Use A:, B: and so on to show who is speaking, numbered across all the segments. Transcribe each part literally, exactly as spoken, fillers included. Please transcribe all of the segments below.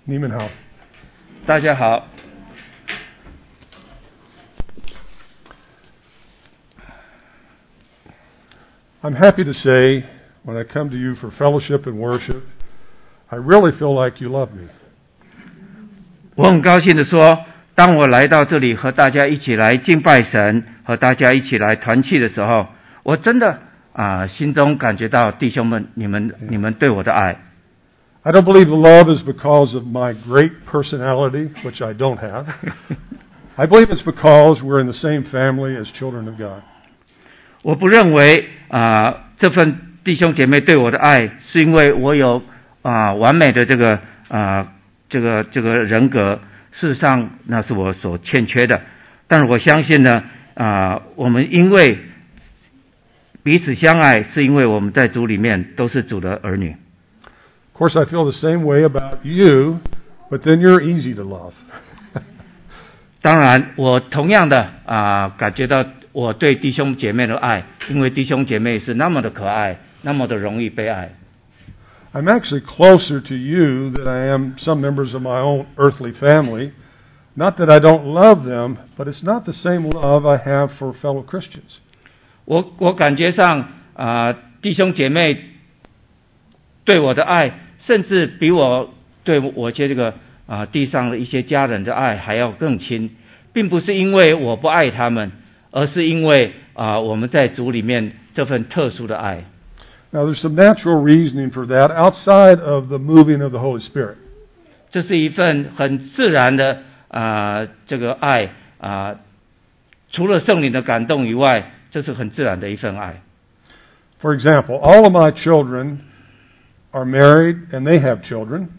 A: 你们好。
B: 大家好。
A: I'm happy to say, when I come to you for fellowship and worship, I really feel like you love me.
B: 我很高兴的说，当我来到这里和大家一起来敬拜神，和大家一起来团契的时候，我真的啊、呃，心中感觉到弟兄们，你们你们对我的爱。
A: I don't believe the love is because of my great personality, which I don't have. I believe it's because we're in the same family as children of God.
B: 我不认为啊、呃，这份弟兄姐妹对我的爱，是因为我有啊、呃、完美的这个啊、呃、这个这个人格。事实上，那是我所欠缺的。但是我相信呢，啊、呃，我们因为彼此相爱，是因为我们在主里面都是主的儿女。
A: Of course, I feel the same way about you, but then you're easy to love.
B: 当然，我同样的啊、呃，感觉到我对弟兄姐妹的爱，因为弟兄姐妹是那么的可爱，那么的容易被爱。
A: I'm actually closer to you than I am some members of my own earthly family. Not that I don't love them, but it's not the same love I have for fellow Christians.
B: 我我感觉上啊、呃，弟兄姐妹对我的爱，甚至比我对我些这个啊、呃、地上的一些家人的爱还要更亲，并不是因为我不爱他们，而是因为啊、呃、我们在主里面这份特殊的爱。
A: Now, there's some natural reasoning for that outside of the moving of the Holy Spirit.
B: 这是一份很自然的啊、呃、这个爱啊、呃，除了圣灵的感动以外，这是很自然的一份爱。
A: For example, all of my children are married and they have children.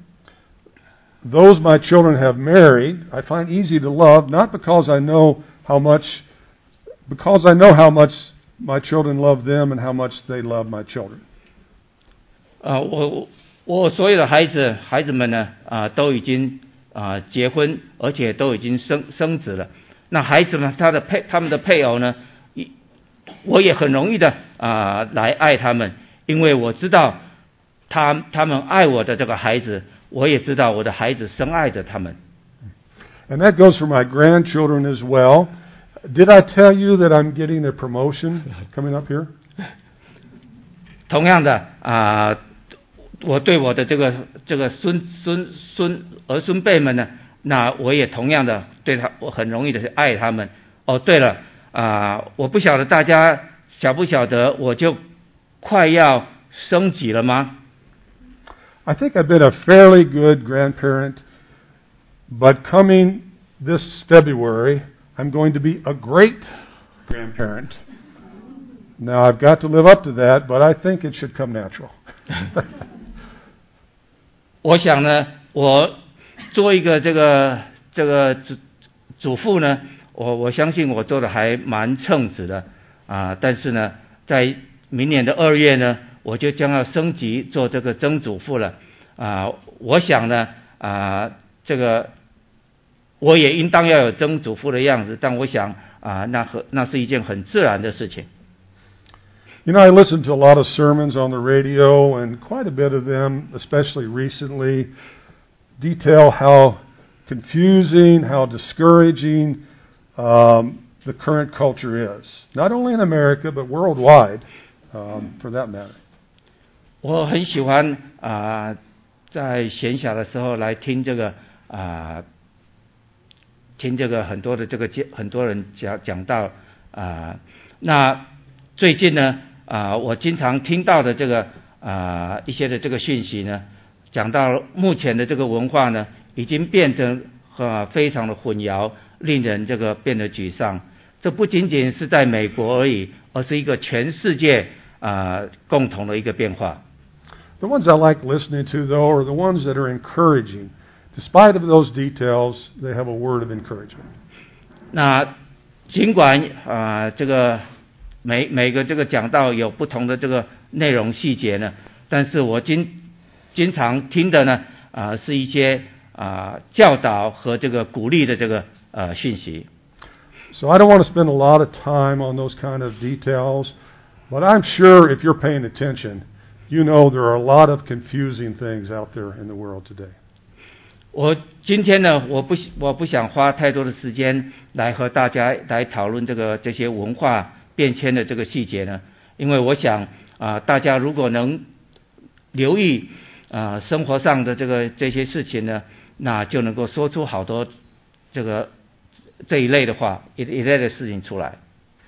A: Those my children have married, I find easy to love, not because I know how much, because I know how much my children love them and how much they love my children.
B: 啊、呃，我我所有的孩子孩子们呢啊、呃、都已经啊、呃、结婚，而且都已经生生子了。那孩子们他的配他们的配偶呢，我也很容易的啊、呃、来爱他们，因为我知道他他们爱我的这个孩子，我也知道我的孩子深爱着他们。
A: And that goes for my grandchildren as well. Did I tell you that I'm getting a promotion coming up here?
B: 同样的啊、呃，我对我的这个这个孙孙孙儿孙辈们呢，那我也同样的对他，我很容易的爱他们。哦，对了啊、呃，我不晓得大家晓不晓得，我就快要升级了吗？
A: I think I've been a fairly good grandparent, but coming this February, I'm going to be a great grandparent. Now, I've got to live up to that, but I think it should come natural.
B: 我想呢，我做一个这个这个主主妇呢，我我相信我做的还蛮称职的啊。但是呢，在明年的二月呢，我就将要升级做这个曾祖父了啊。我想呢啊，这个。我也应当要有曾祖父的样子，但我想啊，那和那是一件很自然的事情。
A: You know, I listen to a lot of sermons on the radio, and quite a bit of them, especially recently, detail how confusing, how discouraging um, the current culture is. Not only in America, but worldwide, um, for that matter.
B: 我很喜欢啊，在闲暇的时候来听这个啊。听这个很多的这个很多人讲讲到啊、呃，那最近呢啊、呃，我经常听到的这个啊、呃、一些的这个讯息呢，讲到目前的这个文化呢，已经变成啊非常的混淆，令人这个变得沮丧。这不仅仅是在美国而已，而是一个全世界啊、呃、共同的一个变化。
A: The ones I like listening to, though, are the ones that are encouraging.Despite of those details, they have a word of encouragement.
B: 那尽管啊、呃，这个每每个这个讲道有不同的这个内容细节呢，但是我经经常听的呢啊、呃，是一些啊、呃、教导和这个鼓励的这个呃讯息。
A: So I don't want to spend a lot of time on those kind of details, but I'm sure if you're paying attention, you know there are a lot of confusing things out there in the world today.
B: 我今天呢，我不我不想花太多的时间来和大家来讨论这个这些文化变迁的这个细节呢，因为我想啊、呃，大家如果能留意啊、呃、生活上的这个这些事情呢，那就能够说出好多这个这一类的话，一一类的事情出来。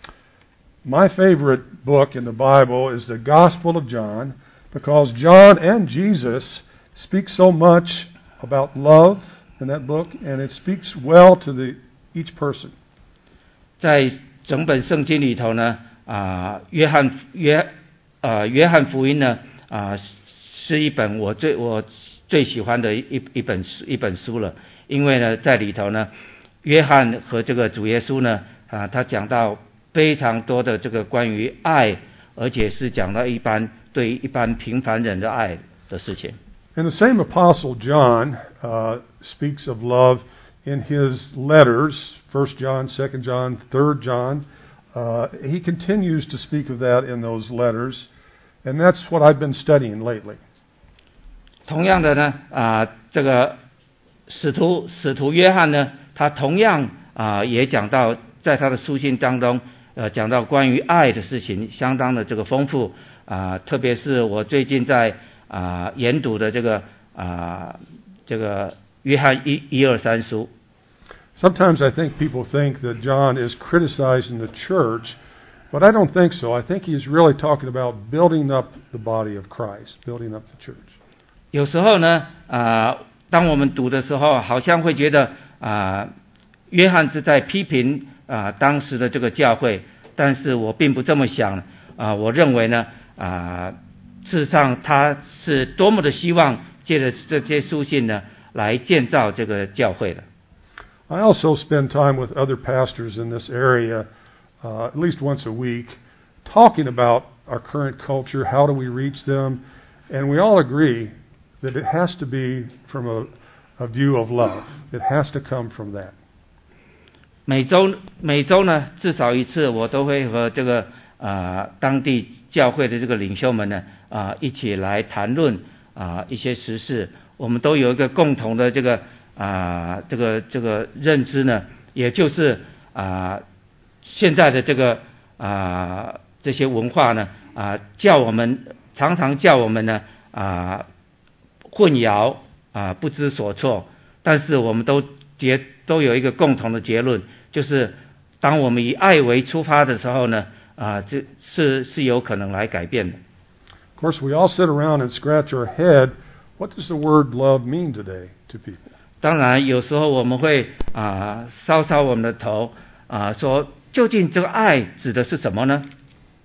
A: My favorite book in the Bible is the Gospel of John, because John and Jesus speak so much about love in that book, and it speaks well to the each person.
B: 在整本圣经里头呢，啊、呃，约翰约呃约翰福音呢，啊、呃，是一本我最我最喜欢的一一本书一本书了，因为呢，在里头呢，约翰和这个主耶稣呢，啊、呃，他讲到非常多的这个关于爱，而且是讲到一般对一般平凡人的爱的事情。
A: And the same Apostle John uh, speaks of love in his letters, First John, Second John, Third John. Uh, he continues to speak of that in those letters, and that's what I've been studying lately.
B: 同样的呢，啊、呃，这个使徒使徒约翰呢，他同样啊、呃、也讲到，在他的书信当中，呃，讲到关于爱的事情，相当的这个丰富啊、呃，特别是我最近在啊、呃、研读的这个啊、呃、这个约翰一一二三书。
A: Sometimes I think people think that John is criticizing the church, but I don't think so. I think he's really talking about building up the body of Christ, building up the church.
B: 有时候呢，啊、呃，当我们读的时候，好像会觉得啊、呃，约翰是在批评啊、呃、当时的这个教会，但是我并不这么想啊、呃，我认为呢，啊、呃，事实上他是多么的希望借着这些书信呢，来建造这个教会的。
A: I also spend time with other pastors in this area, uh, at least once a week, talking about our current culture, how do we reach them, and we all agree that it has to be from a, a view of love. It has to come from that.
B: 每周每周呢，至少一次，我都会和这个啊、呃、当地教会的这个领袖们呢啊、呃、一起来谈论啊、呃、一些时事。我们都有一个共同的这个啊、呃、这个这个认知呢，也就是啊、呃、现在的这个啊、呃、这些文化呢啊、呃、叫我们常常叫我们呢啊、呃、混淆啊、呃、不知所措，但是我们都结都有一个共同的结论，就是当我们以爱为出发的时候呢，啊、呃，这是是有可能来改变的。
A: Of course, we all sit around and scratch our head. What does the word love mean today to people?
B: 当然，有时候我们会啊、呃、搔搔我们的头啊、呃，说究竟这个爱指的是什么呢？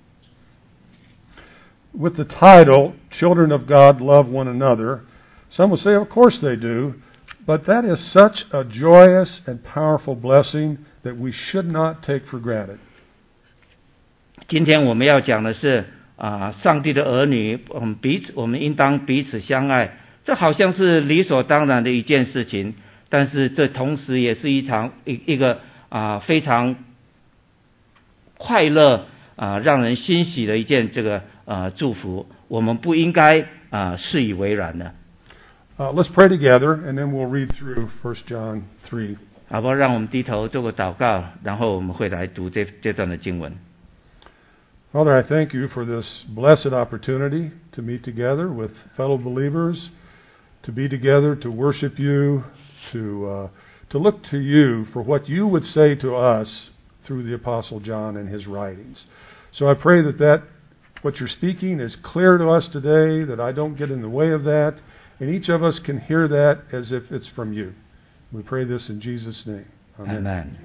A: With the title, Children of God Love One Another, some will say, of course they do, but that is such a joyous and powerful blessing that we should not take for granted.
B: 今天我们要讲的是啊、呃，上帝的儿女，我们彼此，我们应当彼此相爱。这好像是理所当然的一件事情，但是这同时也是一场一一个啊、呃、非常快乐啊、呃、让人欣喜的一件这个呃祝福。我们不应该啊、呃、视以为然的。
A: Uh, let's pray together, and then we'll read through First John three.
B: 好不好？让我们低头做个祷告，然后我们会来读这这段的经文。
A: Father, I thank you for this blessed opportunity to meet together with fellow believers, to be together, to worship you, to uh, to look to you for what you would say to us through the Apostle John and his writings. So I pray that, that what you're speaking is clear to us today, that I don't get in the way of that, and each of us can hear that as if it's from you. We pray this in Jesus' name. Amen.
B: Amen.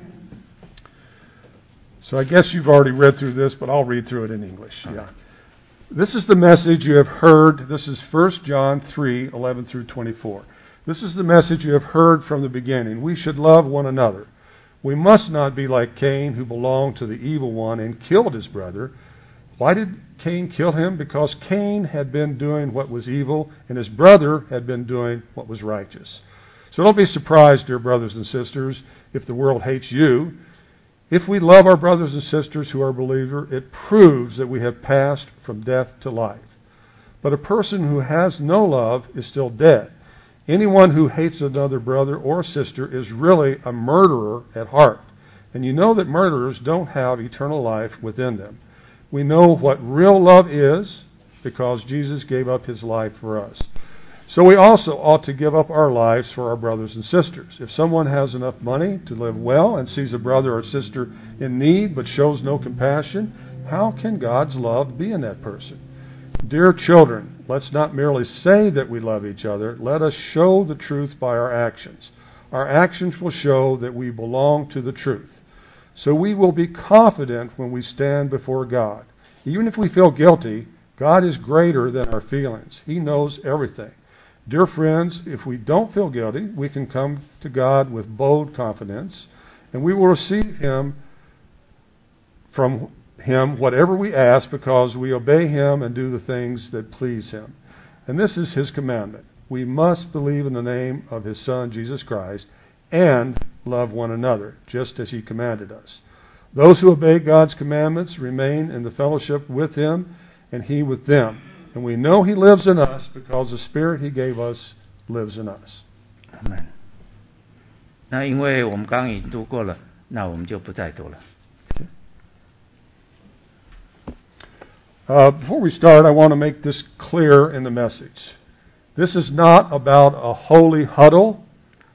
A: So I guess you've already read through this, but I'll read through it in English.
B: Okay.
A: Yeah. This is the message you have heard. This is First John three, eleven through twenty-four. This is the message you have heard from the beginning. We should love one another. We must not be like Cain, who belonged to the evil one and killed his brother. Why did Cain kill him? Because Cain had been doing what was evil, and his brother had been doing what was righteous. So don't be surprised, dear brothers and sisters, if the world hates you. If we love our brothers and sisters who are believers, it proves that we have passed from death to life. But a person who has no love is still dead. Anyone who hates another brother or sister is really a murderer at heart. And you know that murderers don't have eternal life within them. We know what real love is because Jesus gave up His life for us. So we also ought to give up our lives for our brothers and sisters. If someone has enough money to live well and sees a brother or sister in need but shows no compassion, how can God's love be in that person? Dear children, let's not merely say that we love each other. Let us show the truth by our actions. Our actions will show that we belong to the truth. So we will be confident when we stand before God. Even if we feel guilty, God is greater than our feelings. He knows everything. Dear friends, if we don't feel guilty, we can come to God with bold confidence, and we will receive Him from Him whatever we ask because we obey Him and do the things that please Him. And this is His commandment. We must believe in the name of His Son, Jesus Christ, and love one another, just as He commanded us. Those who obey God's commandments remain in the fellowship with Him, and He with them. And we know He lives in us because the Spirit He gave us lives in us.
B: Amen. 那因为我们刚刚已经读过了，那我们就不再读了。
A: Uh, before we start, I want to make this clear in the message. This is not about a holy huddle.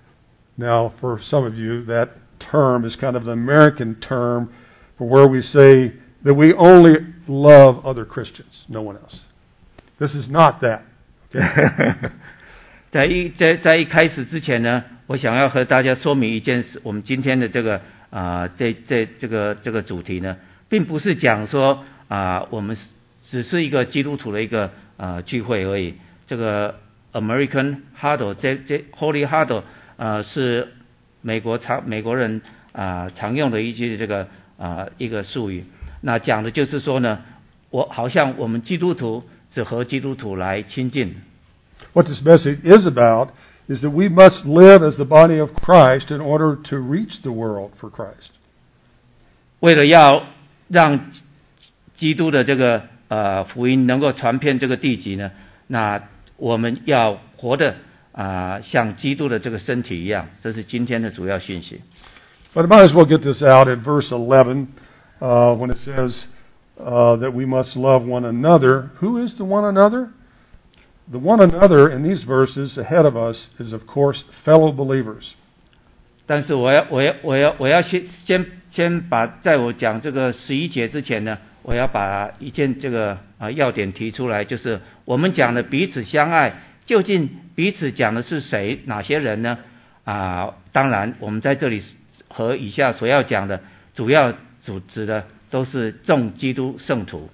A: Now, for some of you, that term is kind of an American term for where we say that we only love other Christians, no one else. This is not that. Okay?
B: 在一在在一开始之前呢，我想要和大家说明一件事。我们今天的这个啊、呃，这这这个这个主题呢，并不是讲说啊、呃，我们只是一个基督徒的一个啊、呃、聚会而已。这个 American Huddle 这这 Holy Huddle 啊、呃，是美国常美国人啊、呃、常用的一句这个啊、呃、一个术语。那讲的就是说呢，我好像我们基督徒只和基督徒来亲近。
A: What this message is about is that we must live as the body of Christ in order to reach the world for Christ.
B: 为了要让基督的这个呃福音能够传遍这个地极呢，那我们要活的啊、呃、像基督的这个身体一样，这是今天的主要讯息。
A: But I might as well get this out at verse eleven uh, when it says uh, that we must love one another. Who is the one another? The one another in these verses ahead of us is, of course, fellow believers.
B: 但是我要我要我要我要先先先把在我讲这个十一节之前呢，我要把一件这个啊要点提出来，就是我们讲的彼此相爱，究竟彼此讲的是谁哪些人呢？啊，当然我们在这里和以下所要讲的主要主指的都是众基督圣徒。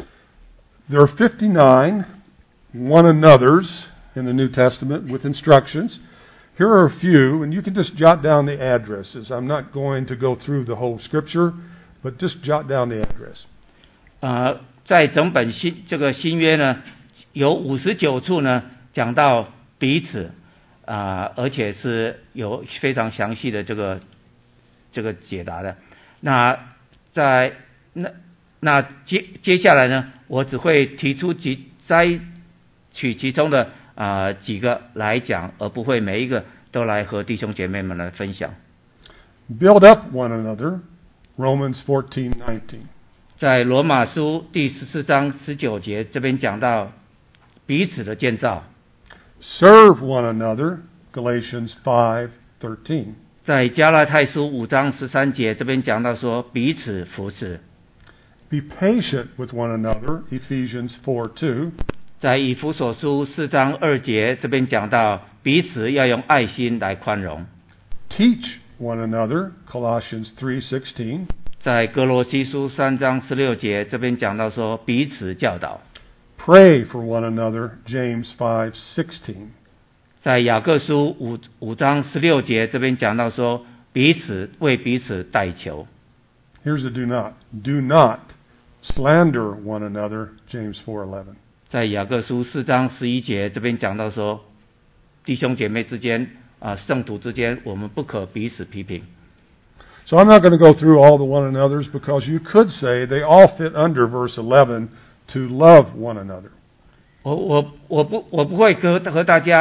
A: There are fifty-nine one another's in the New Testament with instructions. Here are a few, and you can just jot down the addresses. I'm not going to go through the whole scripture, but just jot down the address.
B: 呃，在整本新这个新约呢，有五十九处呢讲到彼此啊、呃，而且是有非常详细的这个这个解答的。那在那那接接下来呢，我只会提出几摘取其中的啊、呃、几个来讲，而不会每一个都来和弟兄姐妹们来分享。
A: Build up one another, Romans fourteen nineteen.
B: 在罗马书第十四章十九节这边讲到彼此的建造。
A: Serve one another, Galatians five thirteen.
B: 在加拉太书五章十三节这边讲到说彼此服侍。
A: Be patient with one another, Ephesians four two.
B: 在以弗所书四章二节这边讲到彼此要用爱心来宽容。
A: Teach one another, Colossians three sixteen.
B: 在哥罗西书三章十六节这边讲到说彼此教导。
A: Pray for one another, James five sixteen.
B: 在雅各书五五章十六节这边讲到说彼此为彼此代求。
A: Here's a do not. Do not slander one another, James four eleven.
B: 在雅各书四章十一节这边讲到说，弟兄姐妹之间啊，圣徒之间，我们不可彼此批评。
A: So I'm not going to go through all the one another's because you could say they all fit under verse eleven to love one another.
B: 我我我不我不会和和大家啊、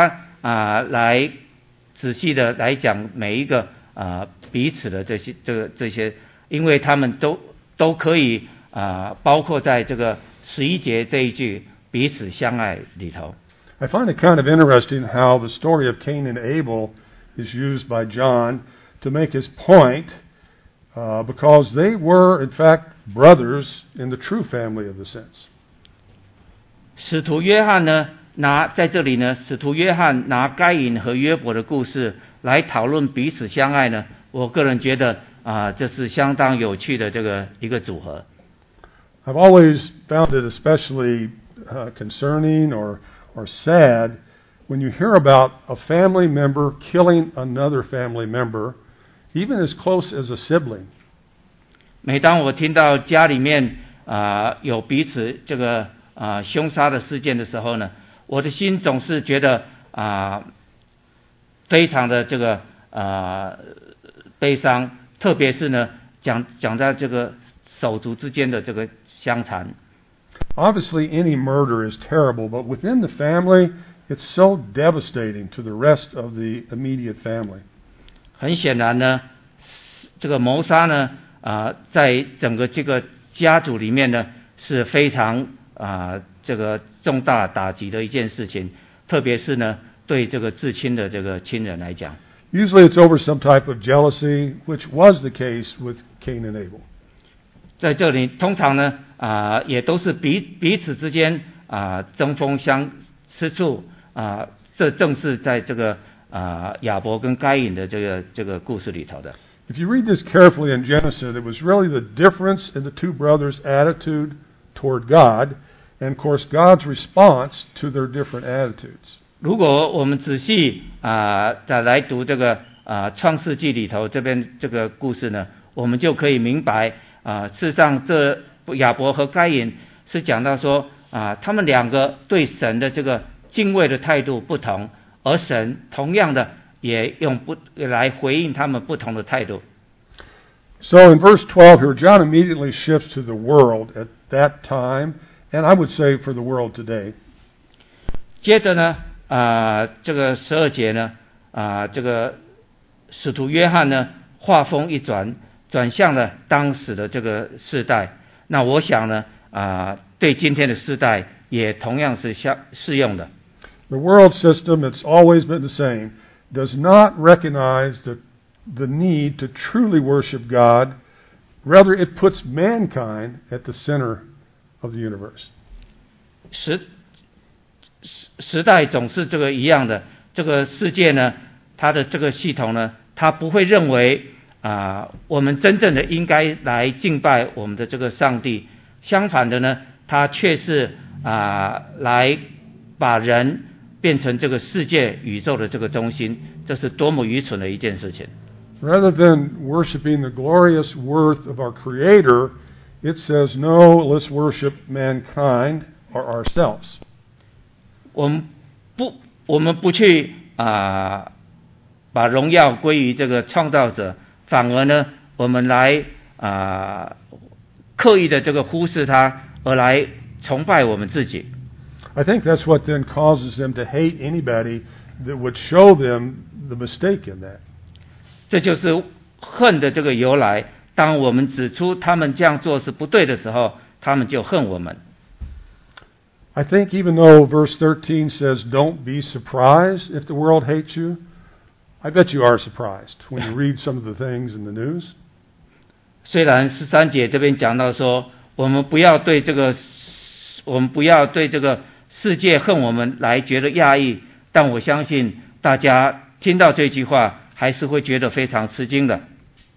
B: 啊、呃、来仔细的来讲每一个啊、呃、彼此的这些这个这些，因为他们都都可以啊、呃、包括在这个十一节这一句彼此相爱里头。
A: I find it kind of interesting how the story of Cain and Abel is used by John to make his point, uh, because they were, in fact, brothers in the true family of the sense.
B: 使徒约翰呢，拿在这里呢，使徒约翰拿该隐和约伯的故事来讨论彼此相爱呢，我个人觉得啊、呃，这是相当有趣的这个一个组合。
A: I've always found it especially uh, concerning or or sad when you hear about a family member killing another family member, even as close as a sibling.
B: 每当我听到家里面啊、呃、有彼此这个啊、呃、凶杀的事件的时候呢，我的心总是觉得啊、呃、非常的这个啊、呃、悲伤，特别是呢讲讲在这个手足之间的这个相残。
A: Obviously, any murder is terrible, but within the family, it's so devastating to the rest of the immediate family.
B: 很显然呢，这个谋杀呢，啊、呃，在整个这个家族里面呢，是非常啊、呃、这个重大打击的一件事情，特别是呢，对这个至亲的这个亲人来讲。
A: Usually, it's over some type of jealousy, which was the case with Cain and Abel.
B: 在这里，通常呢，啊、呃，也都是彼彼此之间啊、呃、针锋相吃醋啊、呃，这正是在这个啊、呃、亚伯跟该隐的这个这个故事里头的。
A: If you read this carefully in Genesis, it was really the difference in the two brothers' attitude toward God, and of course God's response to their different attitudes.
B: 如果我们仔细啊、呃、再来读这个啊、呃、创世纪里头这边这个故事呢，我们就可以明白啊、呃，事实上这亚伯和该隐是讲到说啊、呃，他们两个对神的这个敬畏的态度不同，而神同样的也用不来回应他们不同的态度。
A: So in verse twelve here, John immediately shifts to the world at that time, and I would say for the world today.
B: 接着呢，啊、呃，这个十二节呢，啊、呃，这个使徒约翰呢，话锋一转，转向了当时的这个世代。那我想呢，啊、呃，对今天的世代也同样是相适用的。
A: The world system, it's always been the same, does not recognize the the need to truly worship God. Rather, it puts mankind at the center of the universe.
B: 时时代总是这个一样的，这个世界呢，它的这个系统呢，它不会认为啊、呃，我们真正的应该来敬拜我们的这个上帝。相反的呢，它却是啊、呃，来把人变成这个世界宇宙的这个中心，这是多么愚蠢的一件事情。
A: Rather than worshiping the glorious worth of our Creator, it says, no, let's worship mankind or ourselves.
B: 我们不，我们不去啊、呃，把荣耀归于这个创造者，反而呢，我们来啊、呃，刻意的这个忽视他，而来崇拜我们自己。
A: I think that's what then causes them to hate anybody that would show them the mistake in that.
B: 这就是恨的这个由来。当我们指出他们这样做是不对的时候，他们就恨我们。
A: I think even though verse thirteen says, don't be surprised if the world hates you, I bet you are surprised when you read some of the things in the news.
B: 虽然十三节这边讲到说，我们不要对这个，我们不要对这个世界恨我们来觉得讶异，但我相信大家听到这句话还是会觉得非常吃惊的。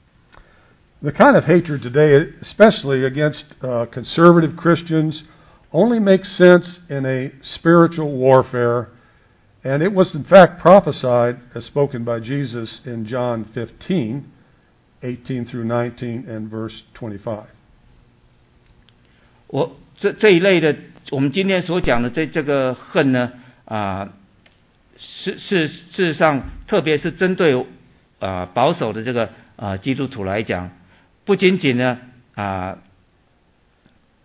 A: The kind of hatred today, especially against uh, conservative Christians, only makes sense in a spiritual warfare, and it was in fact prophesied as spoken by Jesus in John fifteen, eighteen through nineteen and verse twenty-five.
B: 我这这一类的，我们今天所讲的这这个恨呢，啊、呃，是是事实上，特别是针对啊、呃、保守的这个啊、呃、基督徒来讲，不仅仅呢啊。呃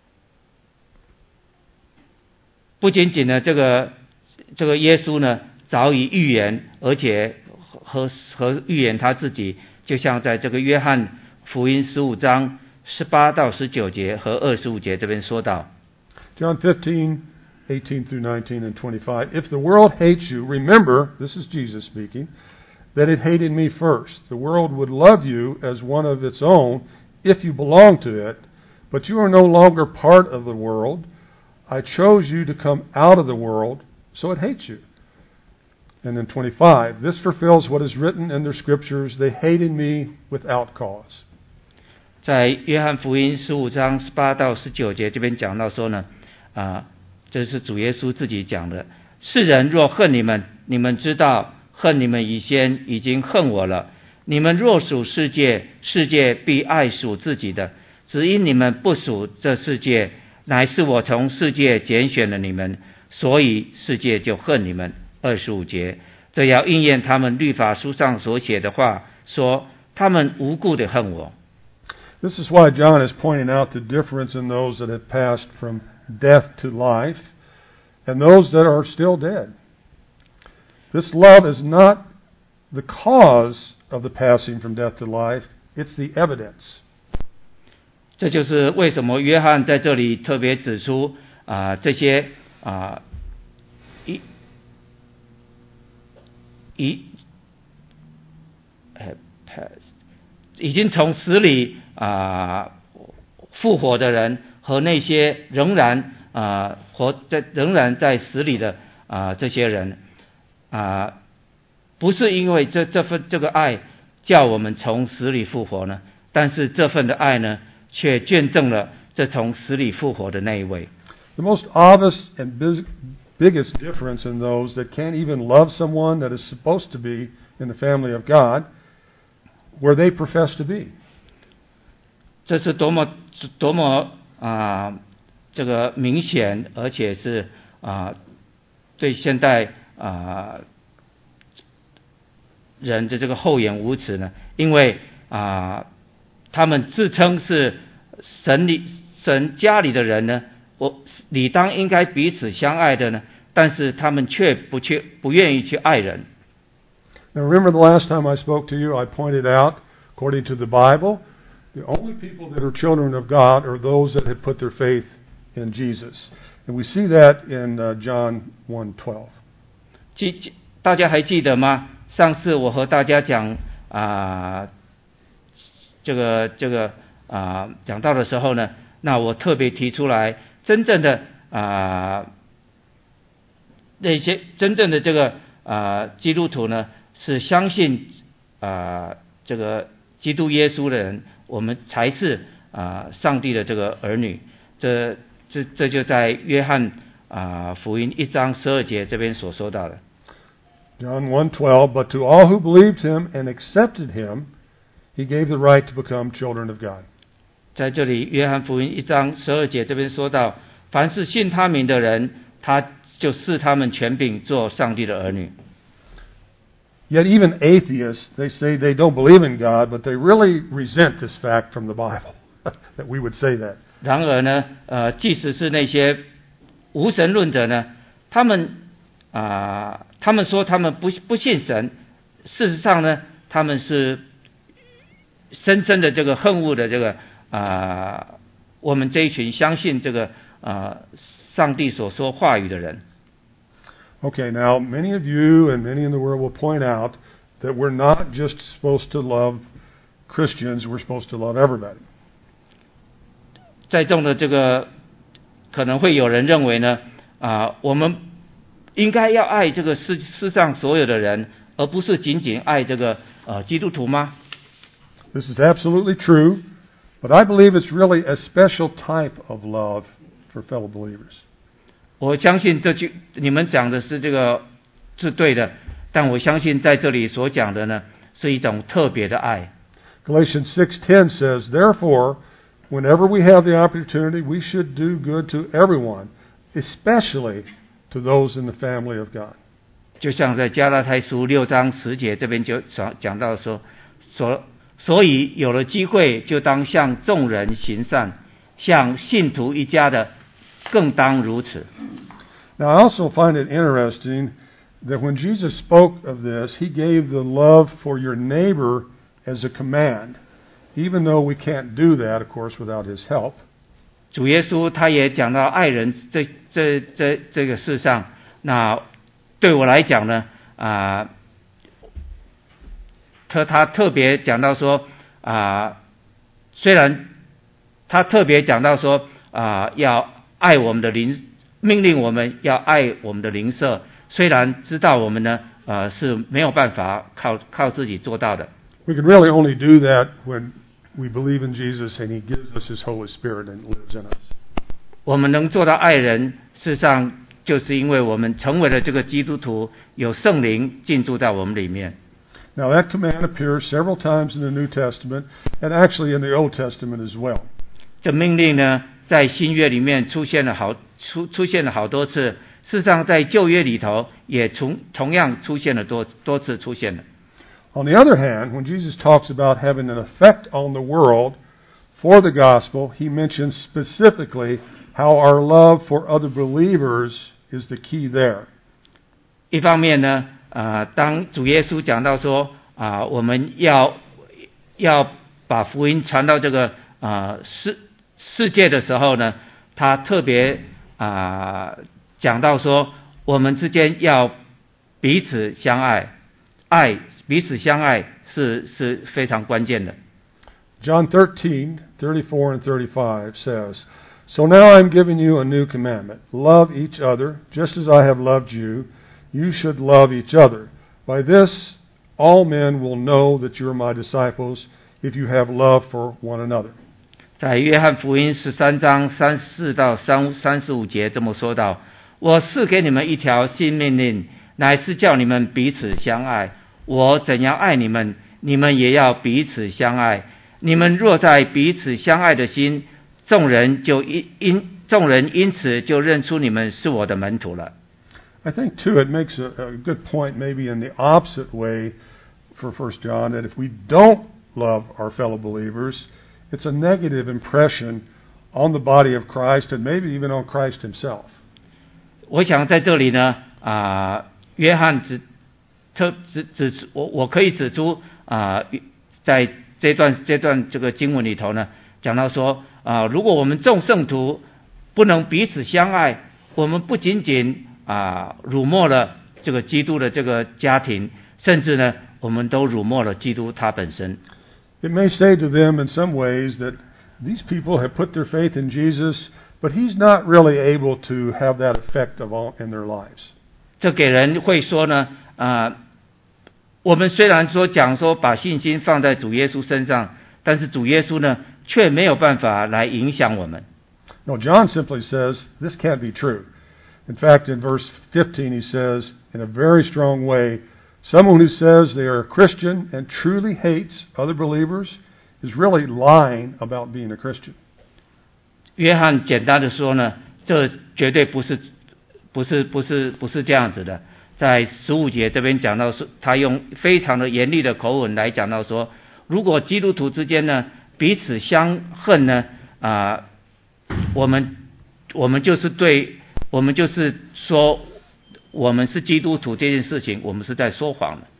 B: 不仅仅呢，这个这个耶稣呢， 早已预言，而且和和预言他自己，就像在这个约翰福音十五章十八到十九节和二十五节这边说到。
A: John fifteen, eighteen through nineteen and twenty-five. If the world hates you, remember, this is Jesus speaking, that it hated me first. The world would love you as one of its own if you belong to it, but you are no longer part of the world. I chose you to come out of the world, so it hates you. And then twenty-five, this fulfills what is written in their scriptures. They hated me without cause.
B: 在约翰福音十五章十八到十九节这边讲到说呢，啊，这是主耶稣自己讲的。世人若恨你们，你们知道恨你们以先已经恨我了。你们若属世界，世界必爱属自己的。只因你们不属这世界，乃是我从世界拣选了你们，所以世界就恨你们。二十五节，这要应验他们律法书上所写的话，说他们无故的恨我。
A: This is why John is pointing out the difference in those that have passed from death to life and those that are still dead. This love is not the cause of the passing from death to life, it's the evidence.
B: 这就是为什么约翰在这里特别指出啊、呃，这些啊、呃、一一呃已经从死里啊、呃、复活的人和那些仍然啊、呃、活在仍然在死里的啊、呃、这些人啊、呃，不是因为这这份这个爱叫我们从死里复活呢，但是这份的爱呢，却见证了这从死里复活的那一位。
A: The most obvious and biggest difference in those that can't even love someone that is supposed to be in the family of God, where they profess to be.
B: 这是多么多么啊、呃，这个明显，而且是啊、呃，对现代啊、呃、人的这个厚颜无耻呢？因为啊、呃，他们自称是神里神家里的人呢，我理当应该彼此相爱的呢，但是他们却不去不愿意去爱人。
A: Now remember the last time I spoke to you, I pointed out, according to the Bible, the only people that are children of God are those that have put their faith in Jesus. And we see that in uh, John one twelve.
B: 记大家还记得吗？上次我和大家讲啊、呃，这个这个啊、呃、讲到的时候呢，那我特别提出来，真正的啊、呃、那些真正的这个啊、呃、基督徒呢，是相信啊、呃、这个基督耶稣的人，我们才是啊、呃、上帝的这个儿女。这这这就在约翰啊、呃、福音一章十二节这边所说到的。
A: John one twelve, but to all who believed him and accepted him, he gave the right to become children of God.
B: 在这里，约翰福音一章十二节这边说到，凡是信他名的人，他就赐他们权柄做上帝的儿女。
A: Yet even atheists, they say they don't believe in God, but they really resent this fact from the Bible, that we would say that.
B: 然而呢，呃，即使是那些无神论者呢，他们啊、呃，他们说他们不不信神，事实上呢，他们是深深的这个恨恶的这个啊、呃，我们这一群相信这个啊、呃、上帝所说话语的人。
A: Okay, now many of you and many in the world will point out that we're not just supposed to love Christians, we're supposed to love everybody.
B: 在众的这个可能会有人认为呢，啊、呃，我们应该要爱这个世世上所有的人，而不是仅仅爱这个呃基督徒吗？
A: This is absolutely true, but I believe it's really a special type of love for fellow believers.
B: 我相信这句你们讲的是这个是对的，但我相信在这里所讲的呢，是一种特别的爱。
A: Galatians six ten says, therefore, whenever we have the opportunity, we should do good to everyone, especially to those in the family of God.
B: 就像在加拉太书六章十节这边就讲到说，所所以有了机会，就当向众人行善，向信徒一家的更当如此。
A: Now, I also find it interesting that when Jesus spoke of this, he gave the love for your neighbor as a command, even though we can't do that, of course, without his help.
B: 主耶稣他也讲到爱人这这这这个事上，那对我来讲呢，啊，他他特别讲到说啊，虽然他特别讲到说啊，要爱我们的邻，命令我们要爱我们的邻舍，虽然知道我们呢，呃，是没有办法靠靠自己做到的。
A: We can really only do that when we believe in Jesus and he gives us his Holy Spirit and lives in us.
B: 我们能做到爱人，事实上就是因为我们成为了这个基督徒，有圣灵进驻在我们里面。
A: Now that command appears several times in the New Testament and actually in the Old Testament as well.
B: 这命令呢，在新约里面出现了好出出现了好多次，事实上在旧约里头也同同样出现了多多次出现了。
A: On the other hand, when Jesus talks about having an effect on the world for the gospel, he mentions specifically how our love for other believers is the key there.
B: 一方面呢，呃，当主耶稣讲到说啊、呃，我们要要把福音传到这个啊、呃、世世界的时候呢，他特别啊、呃、讲到说，我们之间要彼此相爱，爱彼此相爱是是非常关键的。
A: John thirteen, thirty-four and thirty-five says, So now I'm giving you a new commandment. Love each other, just as I have loved you. You should love each other. By this, all men will know that you are my disciples, if you have love for one another.
B: 在约翰福音十三章三四到三三十五节这么说道：我赐给你们一条新命令，乃是叫你们彼此相爱。我怎样爱你们，你们也要彼此相爱。你们若在彼此相爱的心，众人就因因众人因此就认出你们是我的门徒了。
A: I think, too, it makes a, a good point maybe in the opposite way for First John, that if we don't love our fellow believers, it's a negative impression on the body of Christ and maybe even on Christ himself.
B: 我想在这里呢，啊、呃，约翰指特指指出，我我可以指出啊、呃，在这段这段这个经文里头呢，讲到说啊、呃，如果我们众圣徒不能彼此相爱，我们不仅仅啊、呃、辱没了这个基督的这个家庭，甚至呢，我们都辱没了基督他本身。
A: It may say to them in some ways that these people have put their faith in Jesus, but he's not really able to have that effect of all in their lives.
B: 这给人会说呢，啊、呃，我们虽然说讲说把信心放在主耶稣身上，但是主耶稣呢，却没有办法来影响我们。
A: No, John simply says this can't be true. In fact, in verse fifteen, he says, in a very strong way, someone who says they are a Christian and truly hates other believers is really lying about being a Christian.
B: 约翰简单的说呢，这绝对不是不是不是不是这样子的。在十五节这边讲到说，他用非常的严厉的口吻来讲到说，如果基督徒之间呢彼此相恨呢，啊、呃，我们我们就是对，我们就是说，我们是基督徒这件事情，我们是在说谎的。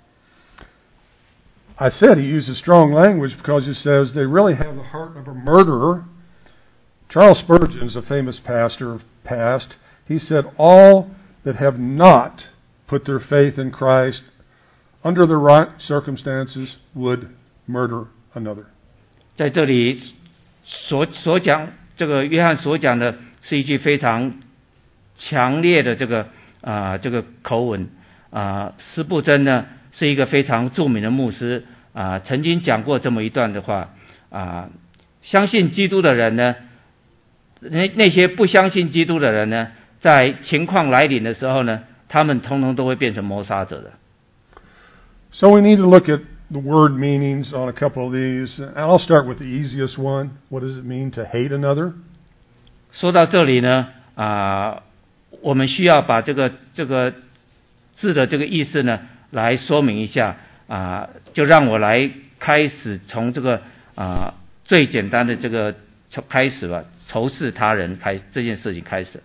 A: I said he uses strong language because he says they really have the heart of a murderer. Charles Spurgeon is a famous pastor of past. He said, all that have not put their faith in Christ under the right circumstances would murder another.
B: 在这里所所讲，这个约翰所讲的是一句非常强烈的这个啊、呃、这个口吻啊。司布真呢是一个非常著名的牧师啊、呃，曾经讲过这么一段的话啊、呃，相信基督的人呢，那那些不相信基督的人呢，在情况来临的时候呢，他们通通都会变成谋杀者的。
A: So we need to look at the word meanings on a couple of these. And I'll start with the easiest one. What does it mean to hate another?
B: 说到这里呢，啊、呃，我们需要把这个这个字的这个意思呢来说明一下啊、呃，就让我来开始从这个啊、呃、最简单的这个开始吧，仇视他人开这件事情开始。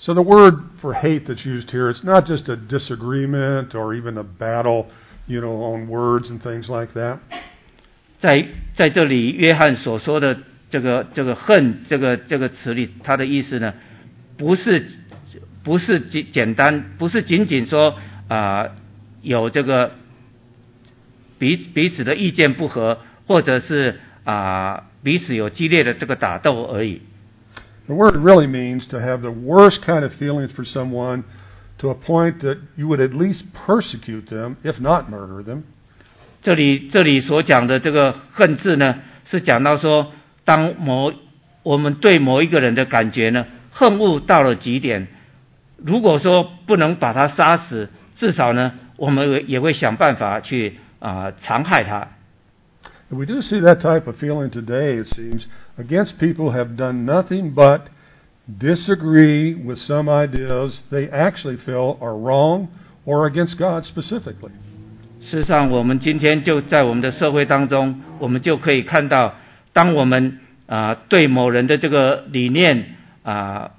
A: So the word for hate that's used here, it's not just a disagreement or even a battle, you know, on words and things like that.
B: 在在这里，约翰所说的这个这个恨这个这个词里，它的意思呢，不是不是简简单，不是仅仅说啊、呃、有这个彼彼此的意见不合，或者是啊、呃、彼此有激烈的这个打斗而已。
A: The word really means to have the worst kind of feelings for someone to a point that you would at least persecute them, if not murder them.
B: 这里这里所讲的这个恨字呢，是讲到说，当某我们对某一个人的感觉呢，恨恶到了极点，如果说不能把他杀死，至少呢，我们也会想办法去啊、呃、残害他。
A: And we do see that type of feeling today, it seems, against people who have done nothing but disagree with some ideas they actually feel are wrong or against God specifically.
B: 事实上，我们今天就在我们的社会当中，我们就可以看到，当我们啊、呃、对某人的这个理念啊、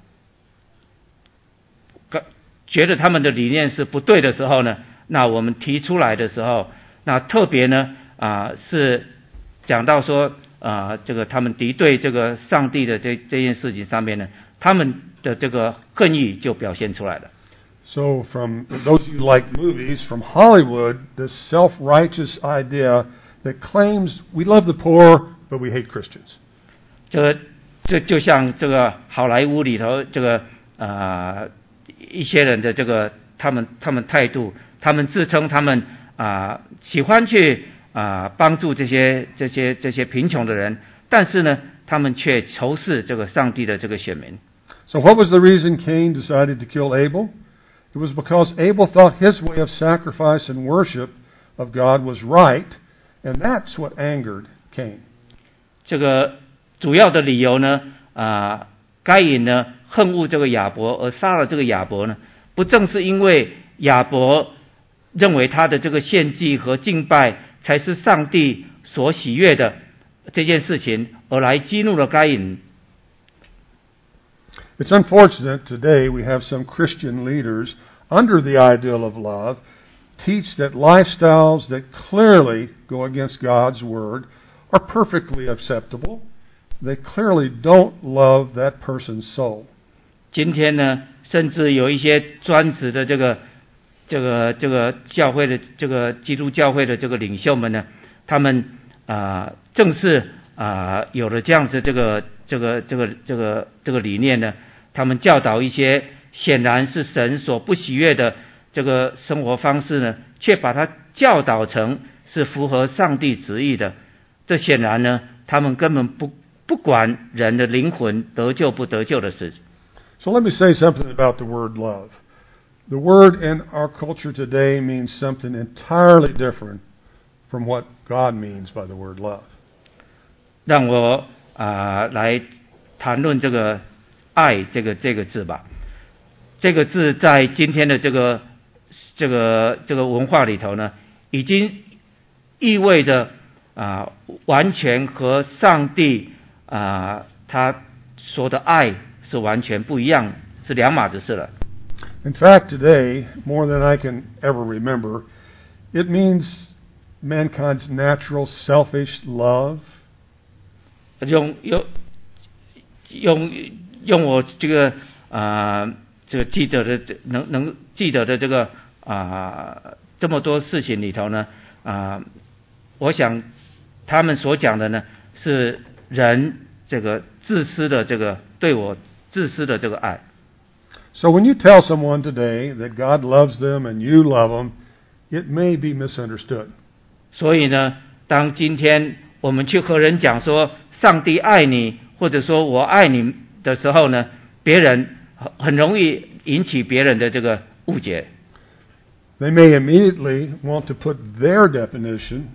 B: 呃，觉得他们的理念是不对的时候呢，那我们提出来的时候，那特别呢啊、呃、是讲到说啊、呃、这个他们敌对这个上帝的这这件事情上面呢，他们的这个恨意就表现出来了。
A: So from those of you who like movies, from Hollywood, this self-righteous idea that claims we love the poor, but we hate Christians.
B: 这个这就像这个好莱坞里头这个啊、呃、一些人的这个他们他们态度，他们自称他们啊、呃、喜欢去啊、呃、帮助这些这些这些贫穷的人，但是呢，他们却仇视这个上帝的这个选民。
A: So what was the reason Cain decided to kill Abel? It was because Abel thought his way of sacrifice and worship of God was right, and that's what angered Cain.
B: 这个主要的理由呢，啊、呃，该隐呢恨恶这个亚伯而杀了这个亚伯呢，不正是因为亚伯认为他的这个献祭和敬拜才是上帝所喜悦的这件事情，而来激怒了该隐。
A: It's unfortunate today we have some Christian leaders under the ideal of love teach that lifestyles that clearly go against God's word are perfectly acceptable. They clearly don't love that person's soul.
B: 今天呢，甚至有一些专职的这个这个这个教会的这个基督教会的这个领袖们呢，他们啊、呃、正是啊、呃、有了这样子这个这个这个这个这个理念呢，他们教导一些显然是神所不喜悦的这个生活方式呢，却把它教导成是符合上帝旨意的。这显然呢，他们根本不不管人的灵魂得救不得救的事。
A: So let me say something about the word love. The word in our culture today means something entirely different from what God means by the word love.
B: 让我啊、呃、来谈论这个爱这个这个字吧。这个字在今天的这个这个这个文化里头呢，已经意味着啊、呃、完全和上帝啊、呃、他说的爱是完全不一样，是两码子事了。
A: In fact, today, more than I can ever remember, it means mankind's natural selfish love.
B: 用用用用我这个啊、呃、这个记得的能能记得的这个啊、呃、这么多事情里头呢啊、呃，我想他们所讲的呢是人这个自私的这个对我自私的这个爱。
A: So when you tell someone today that God loves them and you love them, it may be misunderstood.
B: 所以呢，当今天我们去和人讲说上帝爱你，或者说我爱你的时候呢，别人很容易引起别人的这个误解。
A: They may immediately want to put their definition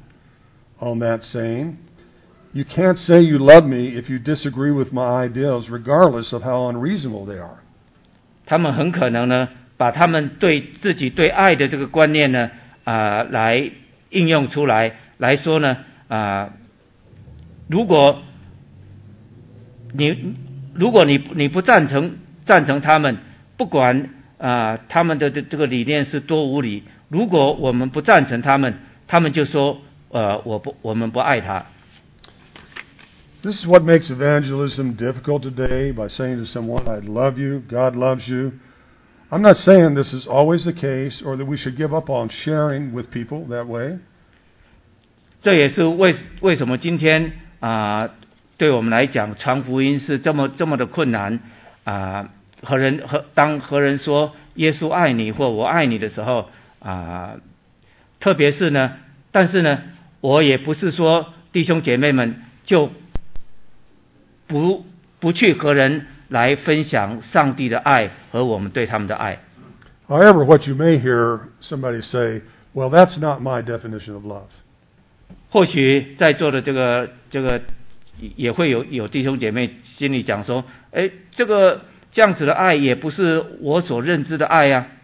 A: on that saying. You can't say you love me if you disagree with my ideals, regardless of how unreasonable they are.
B: 他们很可能呢，把他们对自己对爱的这个观念呢，啊、呃，来应用出来，来说呢，啊、呃，如果你如果你你不赞成赞成他们， 不管啊、呃、他们的这这个理念是多无理，如果我们不赞成他们，他们就说呃我不我们不爱他。
A: This is what makes evangelism difficult today, by saying to someone, I love you, God loves you. I'm not saying this is always the case or that we should give up on sharing with people that way.
B: 这也是为为什么今天啊、呃、对我们来讲传福音是这么这么的困难啊、呃、和人和当和人说耶稣爱你或我爱你的时候啊、呃、特别是呢，但是呢我也不是说弟兄姐妹们就不不去和人来分享上帝的爱和我们对他们的爱。
A: However, what you may hear somebody say, well, that's not my definition of love.
B: 或许在座的这个这个也会有有弟兄姐妹心里讲说，哎，这个这样子的爱也不是我所认知的爱呀、啊。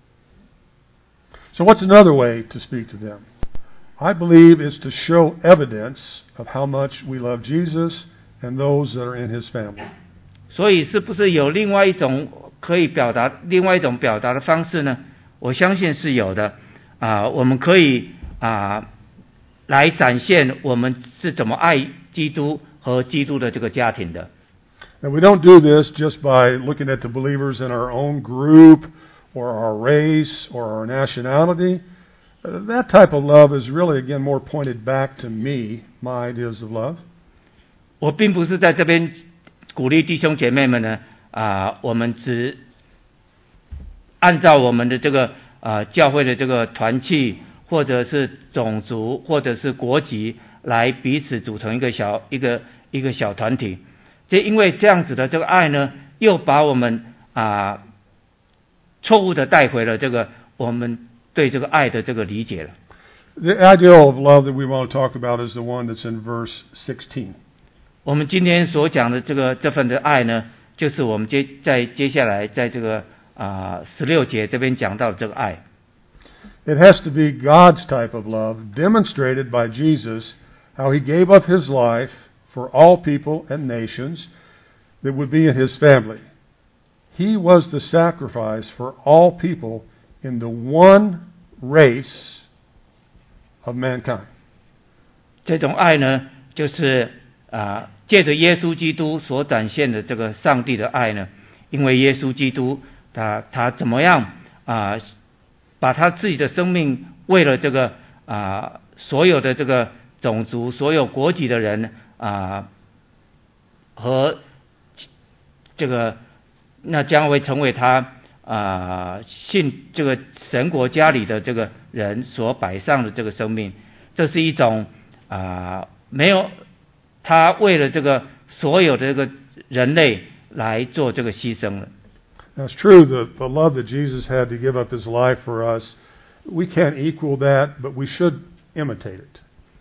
A: So what's another way to speak to them? I believe is to show evidence of how much we love Jesus and those that are in his family.
B: 所以是不是有另外一种可以表达另外一种表达的方式呢？我相信是有的啊、呃，我们可以啊、呃、来展现我们是怎么爱基督和基督的这个家庭的。
A: And we don't do this just by looking at the believers in our own group or our race or our nationality. Uh, that type of love is really, again, more pointed back to me, my ideas of love.
B: 我并不是在这边鼓励弟兄姐妹们呢啊、呃，我们只按照我们的这个啊、呃、教会的这个团契，或者是种族，或者是国籍，来彼此组成一个小一个一个小团体。这因为这样子的这个爱呢，又把我们啊、呃、错误的带回了这个我们对这个爱的这个理解了。
A: The ideal of love that we want to talk about is the one that's in verse sixteen.
B: 我们今天所讲的这个这份的爱呢，就是我们接在接下来在这个啊十六节这边讲到的这个爱。
A: It has to be God's type of love, demonstrated by Jesus, how he gave up his life for all people and nations that would be in his family. He was the sacrifice for all people in the one race of mankind.
B: 这种爱呢，就是啊借着耶稣基督所展现的这个上帝的爱呢，因为耶稣基督他他怎么样啊、呃，把他自己的生命为了这个啊、呃、所有的这个种族、所有国籍的人啊、呃、和这个那将会成为他啊、呃、信这个神国家里的这个人所摆上的这个生命，这是一种啊、呃、没有。他为了这个所有的这个人类来做这个牺牲了。
A: Now it's true that the love that Jesus had to give up his life for us, we can't equal that, but we should imitate it.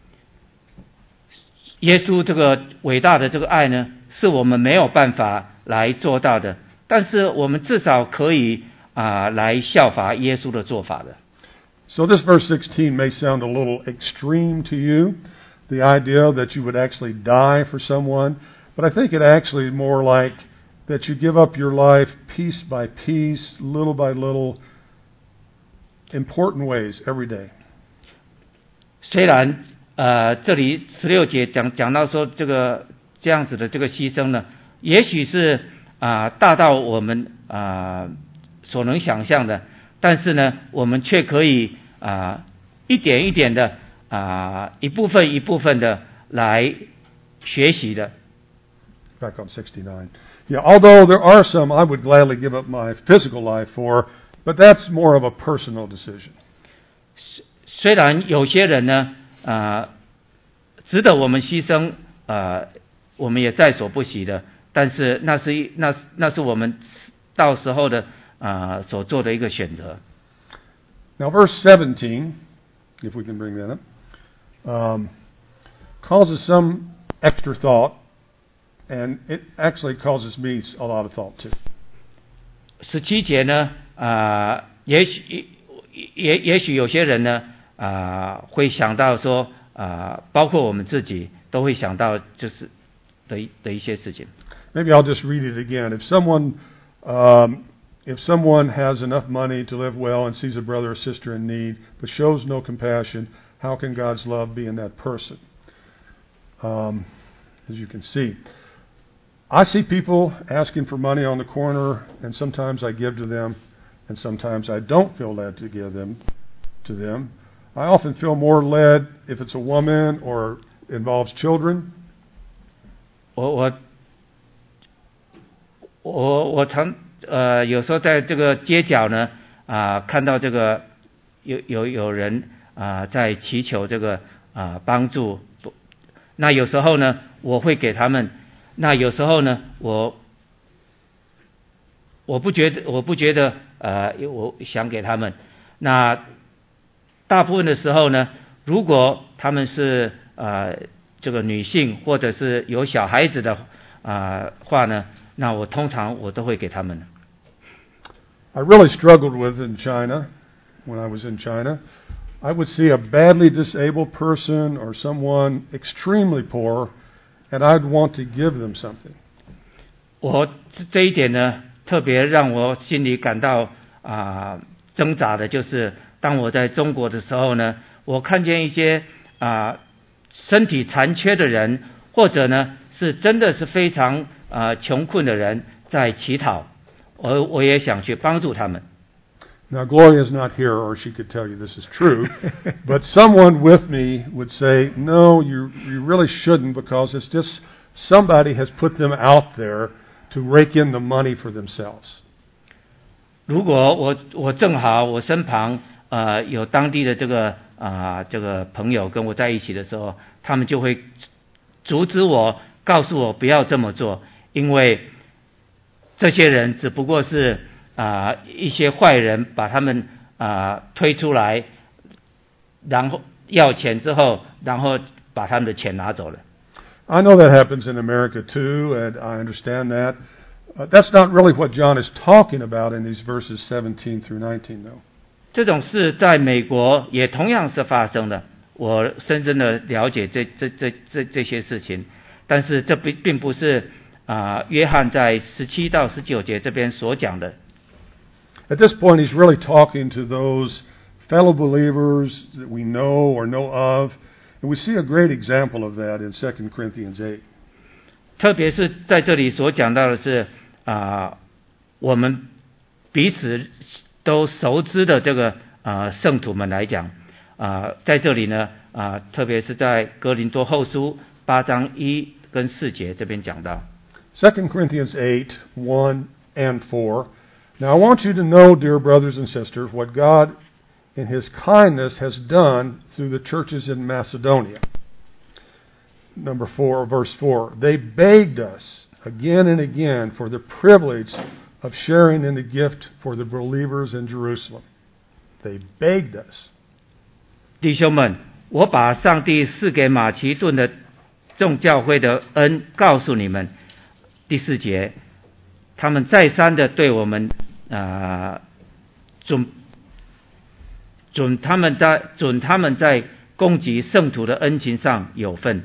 B: 耶稣这个伟大的这个爱呢，是我们没有办法来做到的，但是我们至少可以啊、呃、来效法耶稣的做法的。
A: So this verse sixteen may sound a little extreme to you. The idea that you would actually die for someone, but I think it actually more like that you give up your life piece by piece, little by little, important ways every day.
B: 虽然呃这里十六节讲讲到说这个这样子的这个牺牲呢，也许是啊、呃、大到我们啊、呃、所能想象的，但是呢，我们却可以啊、呃、一点一点的。啊、呃，一部分一部分的来学习的。
A: Back on sixty-nine. Yeah, although there are some I would gladly give up my physical life for, but that's more of a personal decision.
B: 虽然有些人呢，啊、呃，值得我们牺牲，啊、呃，我们也在所不惜的，但是那是一那那是我们到时候的啊、呃、所做的一个选择。
A: Now, verse seventeen, if we can bring that up. Um, causes some extra thought, and it actually causes me a lot of thought too.
B: 十七节呢，啊、呃，也许也也许有些人呢，啊、呃，会想到说，啊、呃，包括我们自己都会想到，就是的的一些事情。
A: Maybe I'll just read it again. If someone um, if someone has enough money to live well and sees a brother or sister in need but shows no compassion, how can God's love be in that person? Um, as you can see, I see people asking for money on the corner, and sometimes I give to them, and sometimes I don't feel led to give them to them. I often feel more led if it's a woman or involves children.
B: 我我我我常呃有时候在这个街角呢啊、呃、看到这个有有有人啊、呃、在祈求这个啊、呃、帮助，那有时候呢我会给他们，那有时候呢我我不觉得我不觉得呃我想给他们，那大部分的时候呢，如果他们是呃这个女性或者是有小孩子的啊、呃、话呢，那我通常我都会给他们。
A: I really struggled with in China when I was in China. I would see a badly disabled person or someone extremely poor, and I'd want to give them something.
B: 我这一点呢，特别让我心里感到啊、呃、挣扎的，就是当我在中国的时候呢，我看见一些啊、呃、身体残缺的人，或者呢是真的是非常啊、呃、穷困的人在乞讨，而我也想去帮助他们。
A: Now, Gloria's not here, or she could tell you this is true, but someone with me would say, no, you you really shouldn't, because it's just somebody has put them out there to rake in the money for themselves.
B: 如果我我正好我身旁呃有当地的这个啊、呃、这个朋友跟我在一起的时候，他们就会阻止我，告诉我不要这么做，因为这些人只不过是啊、呃、一些坏人把他们啊、呃、推出来，然后要钱之后，然后把他们的钱拿走了。
A: I know that happens in America too, and I understand that. Uh, that's not really what John is talking about in these verses seventeen through nineteen, though.
B: 这种事在美国也同样是发生的，我深深的了解这这这这这些事情，但是这并并不是啊、呃、约翰在十七到十九节这边所讲的。
A: At this point, he's really talking to those fellow believers that we know or know of, and we see a great example of that in Second Corinthians eight.
B: 特别是在这里所讲到的是啊、呃，我们彼此都熟知的这个啊、呃、圣徒们来讲啊、呃，在这里呢啊、呃，特别是在哥林多后书八章一跟四节这边讲到。
A: Second Corinthians eight, one and four. Now I want you to know, dear brothers and sisters, what God in His kindness has done through the churches in Macedonia. Number four, verse four. They begged us again and again for the privilege of sharing in the gift for the believers in Jerusalem. They begged us.
B: 弟兄们，我把上帝赐给马其顿的众教会的恩告诉你们。第四节，他们再三的对我们啊、呃、准准他们在准他们在供给圣徒的恩情上有份。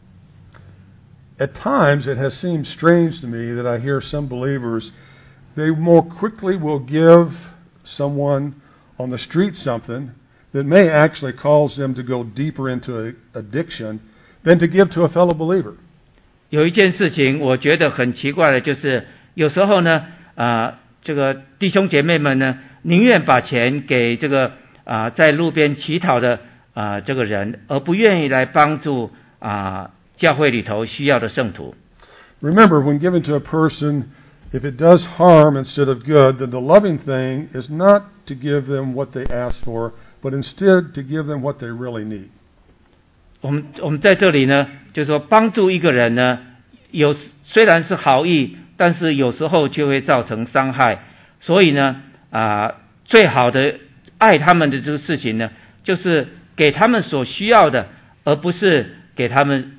A: At times it has seemed strange to me that I hear some believers, they more quickly will give someone on the street something that may actually cause them to go deeper into addiction than to give to a fellow believer.
B: 有一件事情我觉得很奇怪的，就是有时候呢啊、呃、这个弟兄姐妹们呢宁愿把钱给这个啊、呃、在路边乞讨的啊、呃、这个人，而不愿意来帮助啊、呃、教会里头需要的圣徒。
A: Remember, when given to a person, if it does harm instead of good, then the loving thing is not to give them what they ask for, but instead to give them what they really need.
B: 我们我们在这里呢，就是说帮助一个人呢，有虽然是好意，但是有时候就会造成伤害。所以呢，啊、呃，最好的爱他们的这个事情呢，就是给他们所需要的，而不是给他们，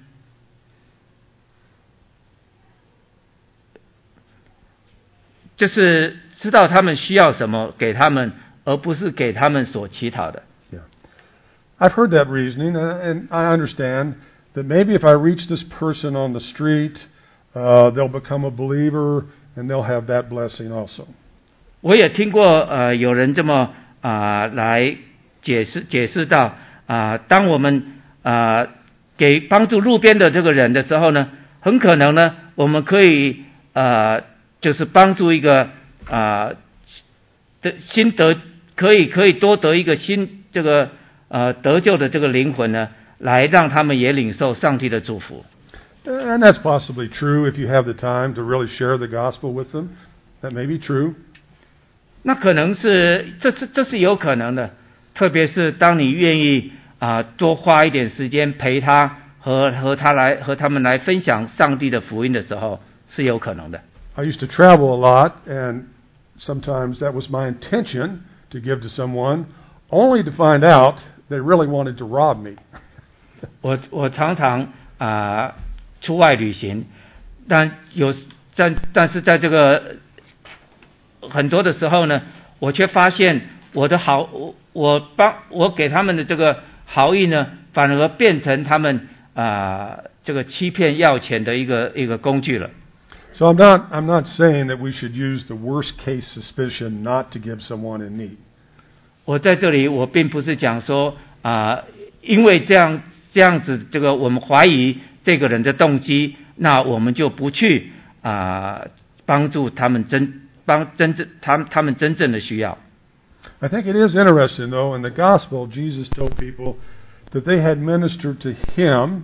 B: 就是知道他们需要什么，给他们，而不是给他们所乞讨的。
A: I've heard that reasoning, and I understand that maybe if I reach this person on the street, uh, they'll become a believer, and they'll have that blessing also.
B: 我也听过呃有人这么啊、呃、来解释解释到啊、呃，当我们啊、呃、给帮助路边的这个人的时候呢，很可能呢我们可以呃就是帮助一个啊、呃、的心得，可以可以多得一个新这个呃得救的这个灵魂呢，来让他们也领受上帝的祝福。
A: And that's possibly true if you have the time to really share the gospel with them. That may be true.
B: 那可能是这是这是有可能的，特别是当你愿意啊、呃、多花一点时间陪他和和他来和他们来分享上帝的福音的时候，是有可能的。
A: I used to travel a lot, and sometimes that was my intention to give to someone, only to find out they really wanted to rob me.
B: 我我常常啊、呃、出外旅行，但有但但是在这个很多的时候呢，我却发现我的好，我我帮我给他们的这个好意呢，反而变成他们啊、呃、这个欺骗要钱的一个一个工具了。
A: So I'm not I'm not saying that we should use the worst case suspicion not to give someone in need.
B: 我在这里我并不是讲说啊、呃，因为这样这样子这个我们怀疑这个人的动机，那我们就不去啊、呃、帮助他们真帮真正他们他们真正的需要。
A: I think it is interesting, though, in the gospel, Jesus told people that they had ministered to him,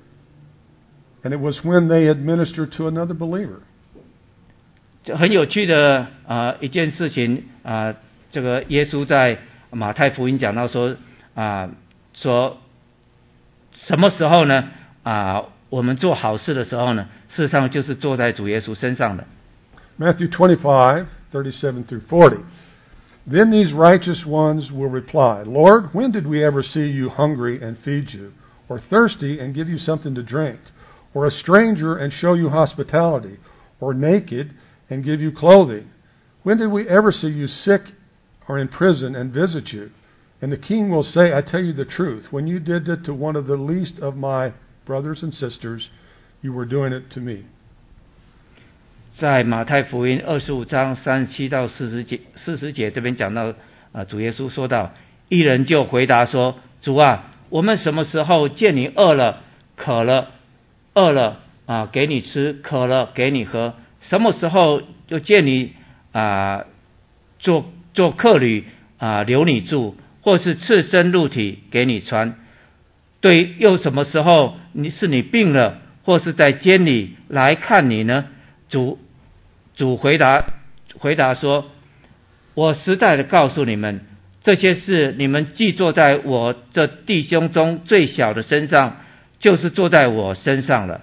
A: and it was when they had ministered to another believer.
B: 这很有趣的啊、呃、一件事情啊、呃，这个耶稣在马太福音讲到说啊、呃、说什么时候呢啊、呃、我们做好事的时候呢，事实上就是做在主耶稣身上的。
A: Matthew twenty-five, thirty-seven through forty. Then these righteous ones will reply, Lord, when did we ever see you hungry and feed you, or thirsty and give you something to drink, or a stranger and show you hospitality, or naked and give you clothing? When did we ever see you sick or in prison and visit you? And the king will say, I tell you the truth, when you did it to one of the least of my brothers and sisters, you were doing it to me.
B: 在马太福音二十五章三十七到四十节，四十节这边讲到，啊，主耶稣说到，一人就回答说：“主啊，我们什么时候见你饿了、渴了、饿了啊，给你吃；渴了给你喝？什么时候又见你啊做做客旅啊留你住，或是赤身露体给你穿？对，又什么时候你是你病了，或是在监里来看你呢？”主主回答回答说：“我实在的告诉你们，这些事你们既做在我这弟兄中最小的身上，就是做在我身上了。”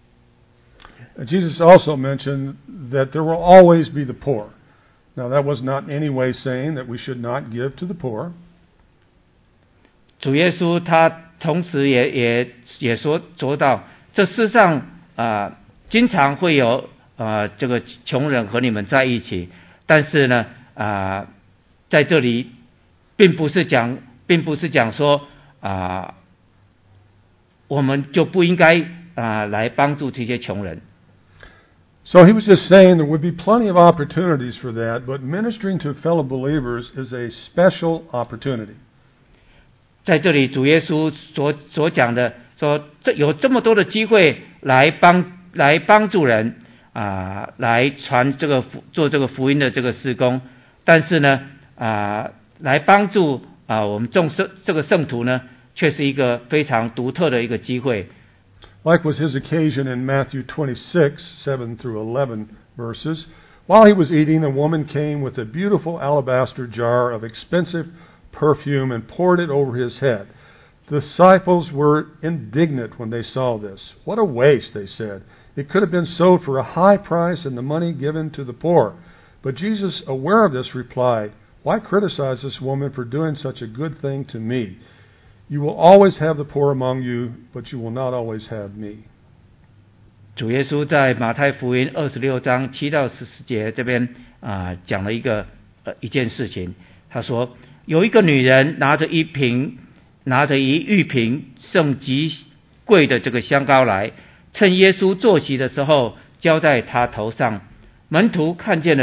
A: Jesus also mentioned that there will always be the poor. Now that was not in any way saying that we should not give to the poor.
B: 主耶稣他同时也也也说说到，这世上啊、呃、经常会有啊、呃，这个穷人和你们在一起，但是呢，啊、呃，在这里并不是讲，并不是讲说啊、呃，我们就不应该啊、呃、来帮助这些穷人。
A: So he was just saying there would be plenty of opportunities for that, but ministering to fellow believers is a special opportunity.
B: 在这里，主耶稣所所讲的说，这有这么多的机会来帮来帮助人。啊，来传这个做这个福音的这个事工，但是呢，啊，来帮助啊我们众圣这个圣徒呢，却是一个非常独特的一个机会。
A: Like was his occasion in Matthew twenty-six, seven through eleven verses. While he was eating, a woman came with a beautiful alabaster jar of expensive perfume and poured it over his head. The disciples were indignant when they saw this. What a waste, they said. It could have been sold for a high price and the money given to the poor. But Jesus, aware of this, replied, Why criticize this woman for doing such a good thing to me? You will always have the poor among you, but you will not always have me.
B: 主耶稣在马太福音二十六章七到十四节这边啊、呃、讲了一个呃一件事情。他说，有一个女人拿着一瓶拿着一玉瓶盛极贵的这个香膏来。趁耶稣坐席的时候，浇在他头上。门徒看见了，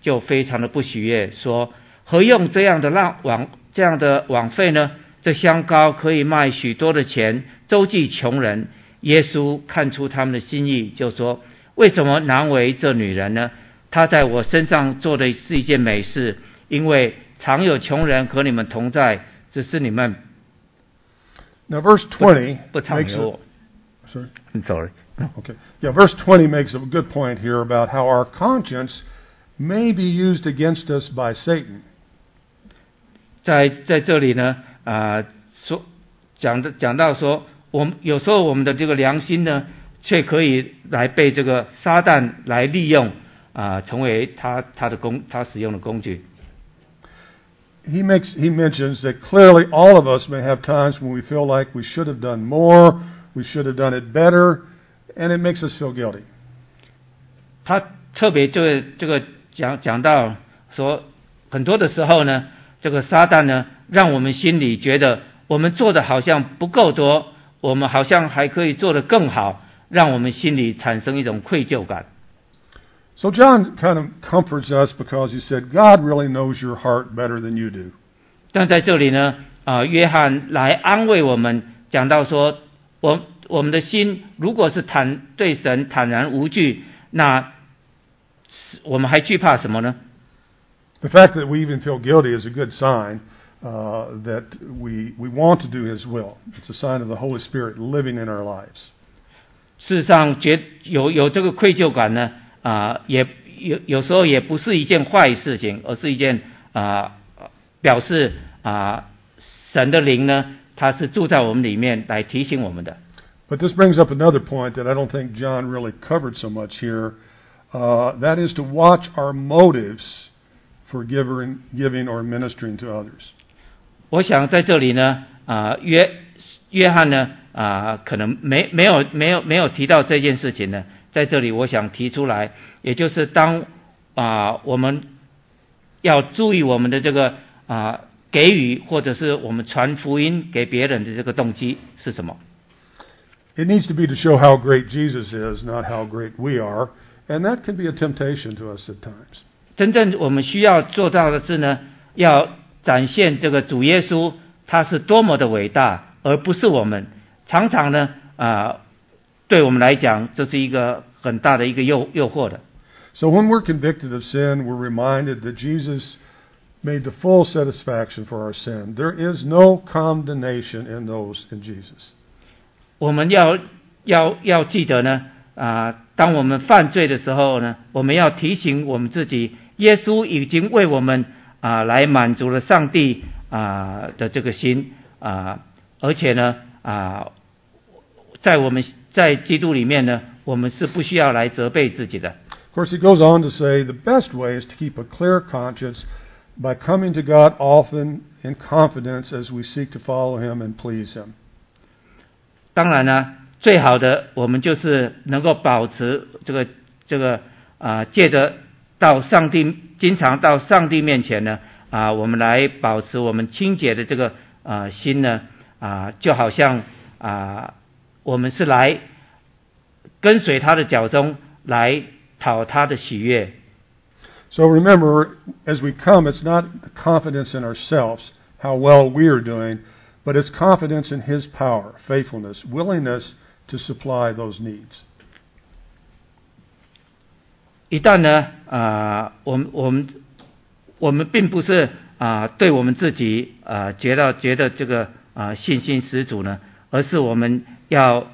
B: 就非常的不喜悦，说何用这样的浪枉这样的枉费呢？这香膏可以卖许多的钱，周济穷人。耶稣看出他们的心意，就说：为什么难为这女人呢？她在我身上做的是一件美事，因为常有穷人和你们同在，只是你们
A: Now, verse twenty
B: 不常
A: makes
B: 有我。
A: it, sorry.
B: I'm sorry.
A: Okay. Yeah, verse twenty makes a good point here about how our conscience may be used against us by Satan.
B: 在在这里呢，啊、说讲的讲到说，我们有时候我们的这个良心呢，却可以来被这个撒旦来利用，啊、成为他他的工他使用的工具。
A: He makes he mentions that clearly all of us may have times when we feel like we should have done more, we should have done it better, and it makes us feel guilty.
B: 他特别就这个讲讲到说，很多的时候呢，这个撒旦呢，让我们心里觉得我们做的好像不够多，我们好像还可以做得更好，让我们心里产生一种愧疚感。
A: So John kind of comforts us because he said, God really knows your heart better than you do.
B: 但在这里呢，啊、约翰来安慰我们，讲到说，我我们的心如果是坦对神坦然无惧，那我们还惧怕什么呢？
A: The fact that we even feel guilty is a good sign uh, that we we want to do His will. It's a sign of the Holy Spirit living in our lives.
B: 事实上，觉有有这个愧疚感呢，啊、也有有时候也不是一件坏事情，而是一件啊、表示啊、神的灵呢，他是住在我们里面来提醒我们的。
A: But this brings up another point that I don't think John really covered so much here. Uh, that is to watch our motives for giving, giving or ministering to others.
B: 我想在这里呢，啊、约约翰呢，啊、可能没没有没有没有提到这件事情呢，在这里我想提出来，也就是当啊、我们要注意我们的这个啊、给予或者是我们传福音给别人的这个动机是什么？
A: It needs to be to show how great Jesus is, not how great we are, and that can be a temptation to us at times.
B: 真正我们需要做到的是呢，要展现这个主耶稣他是多么的伟大，而不是我们。常常呢，啊、对我们来讲，这是一个很大的一个诱诱惑的。
A: So when we're convicted of sin, we're reminded that Jesus made the full satisfaction for our sin. There is no condemnation in those in Jesus.
B: 我们要要要记得呢，啊、当我们犯罪的时候呢，我们要提醒我们自己，耶稣已经为我们啊、来满足了上帝啊、的这个心啊、而且呢啊、在我们在基督里面呢，我们是不需要来责备自己的。
A: Of course, he goes on to say the best way is to keep a clear conscience by coming to God often in confidence as we seek to follow Him and please Him.
B: 当然呢，最好的我们就是能够保持这个这个啊、借着到上帝，经常到上帝面前呢啊、我们来保持我们清洁的这个啊、心呢啊、就好像啊、我们是来跟随他的脚踪来讨他的喜悦。
A: So remember, as we come, it's not confidence in ourselves, how well we are doing, but it's confidence in His power, faithfulness, willingness to supply those needs.
B: 一旦呢，啊、我们我们我们并不是啊、对我们自己啊、觉得觉得这个啊、信心十足呢，而是我们要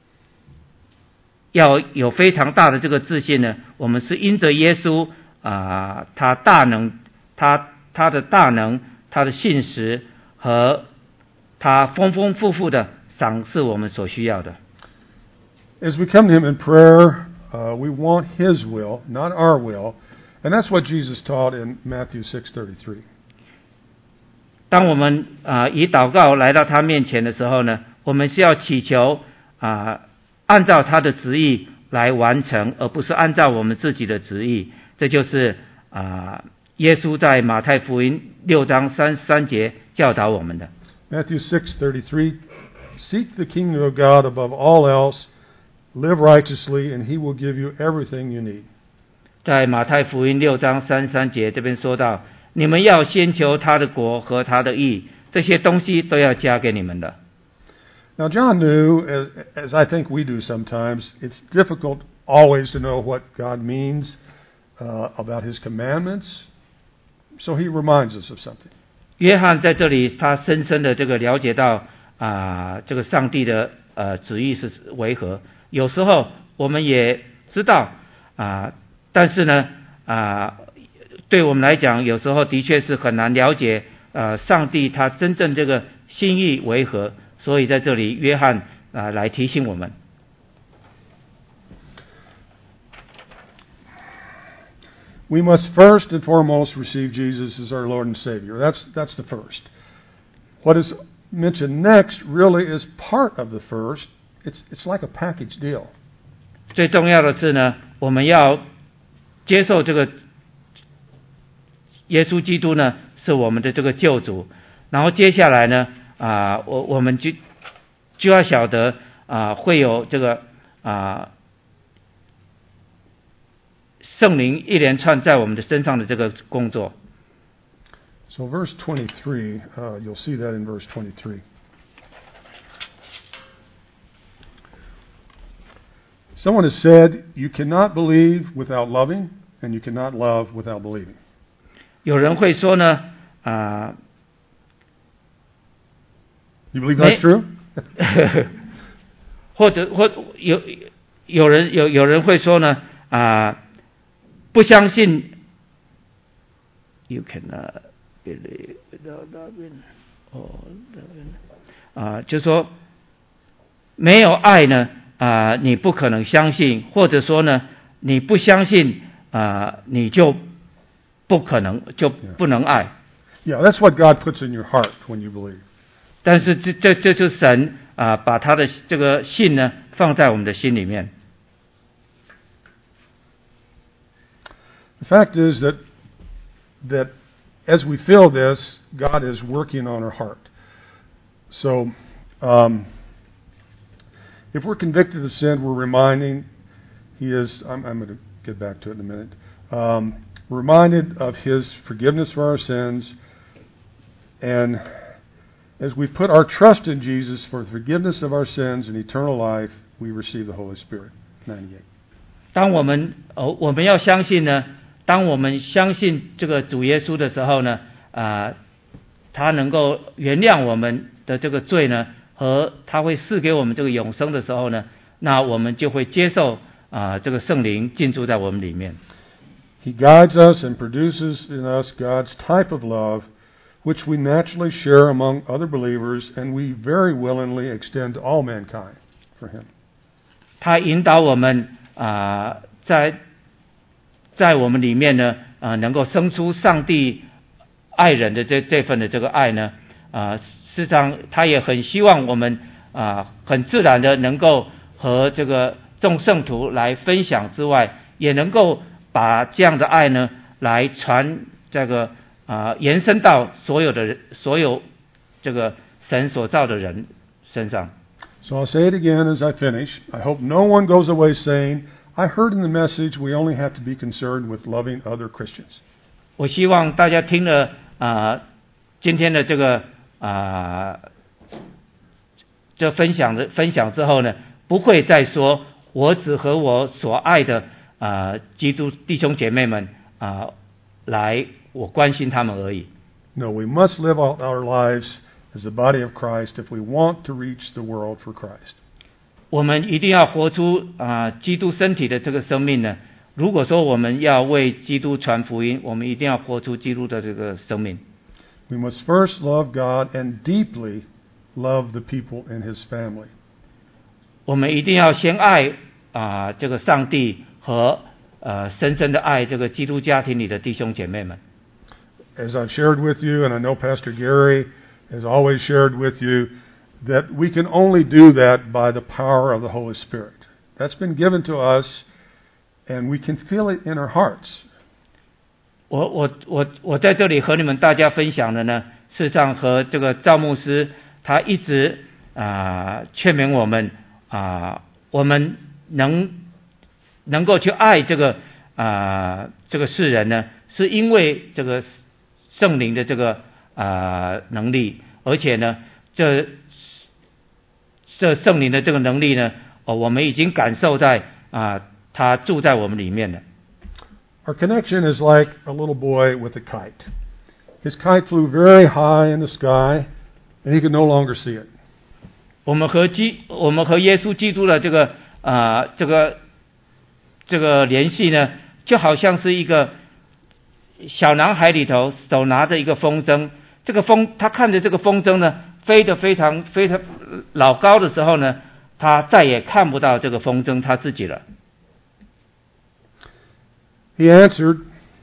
B: 要有非常大的这个自信呢。我们是因着耶稣啊、他大能，他他的大能，他的信实和他丰丰富富的赏赐我们所需要的。
A: As we come to Him in prayer, uh, we want His will, not our will, and that's what Jesus taught in Matthew six thirty-three.
B: 当我们啊、以祷告来到他面前的时候呢，我们是要祈求啊、按照他的旨意来完成，而不是按照我们自己的旨意。这就是啊、耶稣在马太福音六章三十三节教导我们的。
A: Matthew six thirty-three, seek the kingdom of God above all else, live righteously, and He will give you everything you need.
B: 在马太福音六章三十三节这边说到，你们要先求他的国和他的义，这些东西都要加给你们的。
A: Now, John knew, as, as I think we do sometimes, it's difficult always to know what God means uh, about His commandments, so he reminds us of something.
B: 约翰在这里，他深深的这个了解到啊、呃，这个上帝的呃旨意是为何。有时候我们也知道啊、呃，但是呢啊、呃，对我们来讲，有时候的确是很难了解呃上帝他真正这个心意为何。所以在这里，约翰啊、呃、来提醒我们。
A: We must first and foremost receive Jesus as our Lord and Savior. That's that's the first. What is mentioned next really is part of the first. It's it's like a package deal.
B: 最重要的是呢，我们要接受这个耶稣基督呢是我们的这个救主，然后接下来呢啊、呃，我我们就就要晓得啊、呃，会有这个啊。呃圣灵一连串在我们的身上的这个工作。
A: So verse twenty-three, uh, you'll see that in verse twenty-three. Someone has said, you cannot believe without loving, and you cannot love without believing.
B: 有人会说呢，啊、呃、
A: ，You believe that's true?
B: 或者或有有人有有人会说呢，啊、呃。不相信 ，you cannot believe without loving or loving 啊，就说没有爱呢啊、呃，你不可能相信，或者说呢，你不相信啊、呃，你就不可能就不能爱。
A: Yeah, that's what God puts in your heart when you believe.
B: 但是这这这就是神啊、呃，把他的这个信呢放在我们的心里面。
A: The fact is that that as we feel this, God is working on our heart. So, um, if we're convicted of sin, we're reminding He is. I'm, I'm going to get back to it in a minute. Um, we're reminded of His forgiveness for our sins, and as we put our trust in Jesus for the forgiveness of our sins and eternal life, we receive the Holy Spirit. ninety-eight.
B: 当我们哦，我们要相信呢。当我们相信这个主耶稣的时候呢，啊、呃，他能够原谅我们的这个罪呢，和他会赐给我们这个永生的时候呢，那我们就会接受啊、呃、这个圣灵进驻在我们里面。
A: He guides us and produces in us God's type of love, which we naturally share among other believers, and we very willingly extend to all mankind for Him.
B: 他引导我们啊、呃，在在我们里面呢，啊、呃，能够生出上帝爱人的这这份的这个爱呢，啊、呃，事实上他也很希望我们啊、呃，很自然的能够和这个众圣徒来分享之外，也能够把这样的爱呢，来传这个啊、呃，延伸到所有的人，所有这个神所造的人身上。
A: So I'll say it again as I finish. I hope no one goes away saying, I heard in the message we only have to be concerned with loving other Christians.
B: 我希望大家听了啊、呃、今天的这个啊、呃、这分享的分享之后呢，不会再说我只和我所爱的啊、呃、基督弟兄姐妹们啊、呃、来我关心他们而已。
A: No, we must live out our lives as the body of Christ if we want to reach the world for Christ.
B: 我们一定要活出啊、呃、基督身体的这个生命呢。如果说我们要为基督传福音，我们一定要活出基督的这个生命。
A: We must first love God and deeply love the people in His family.
B: 我们一定要先爱啊、呃、这个上帝和呃深深的爱这个基督家庭里的弟兄姐妹们。
A: As I've shared with you, and I know Pastor Gary has always shared with you, that we can only do that by the power of the Holy Spirit. That's been given to us, and we can feel it in our hearts.
B: 我我我我在这里和你们大家分享的呢，事实上和这个赵牧师他一直啊、呃、劝勉我们啊、呃，我们能能够去爱这个啊、呃、这个世人呢，是因为这个圣灵的这个啊、呃、能力，而且呢，这这圣灵的这个能力呢，哦，我们已经感受在啊、呃，他住在我们里面了。
A: Our connection is like a little boy with a kite. His kite flew very high in the sky, and he could no longer see it.
B: 我们和基，我们和耶稣基督的这个啊、呃，这个这个联系呢，就好像是一个小男孩里头手拿着一个风筝，这个风，他看着这个风筝呢，飞得非常非常老高的时候呢，他再也看不到这个风筝他自己了。
A: He answered,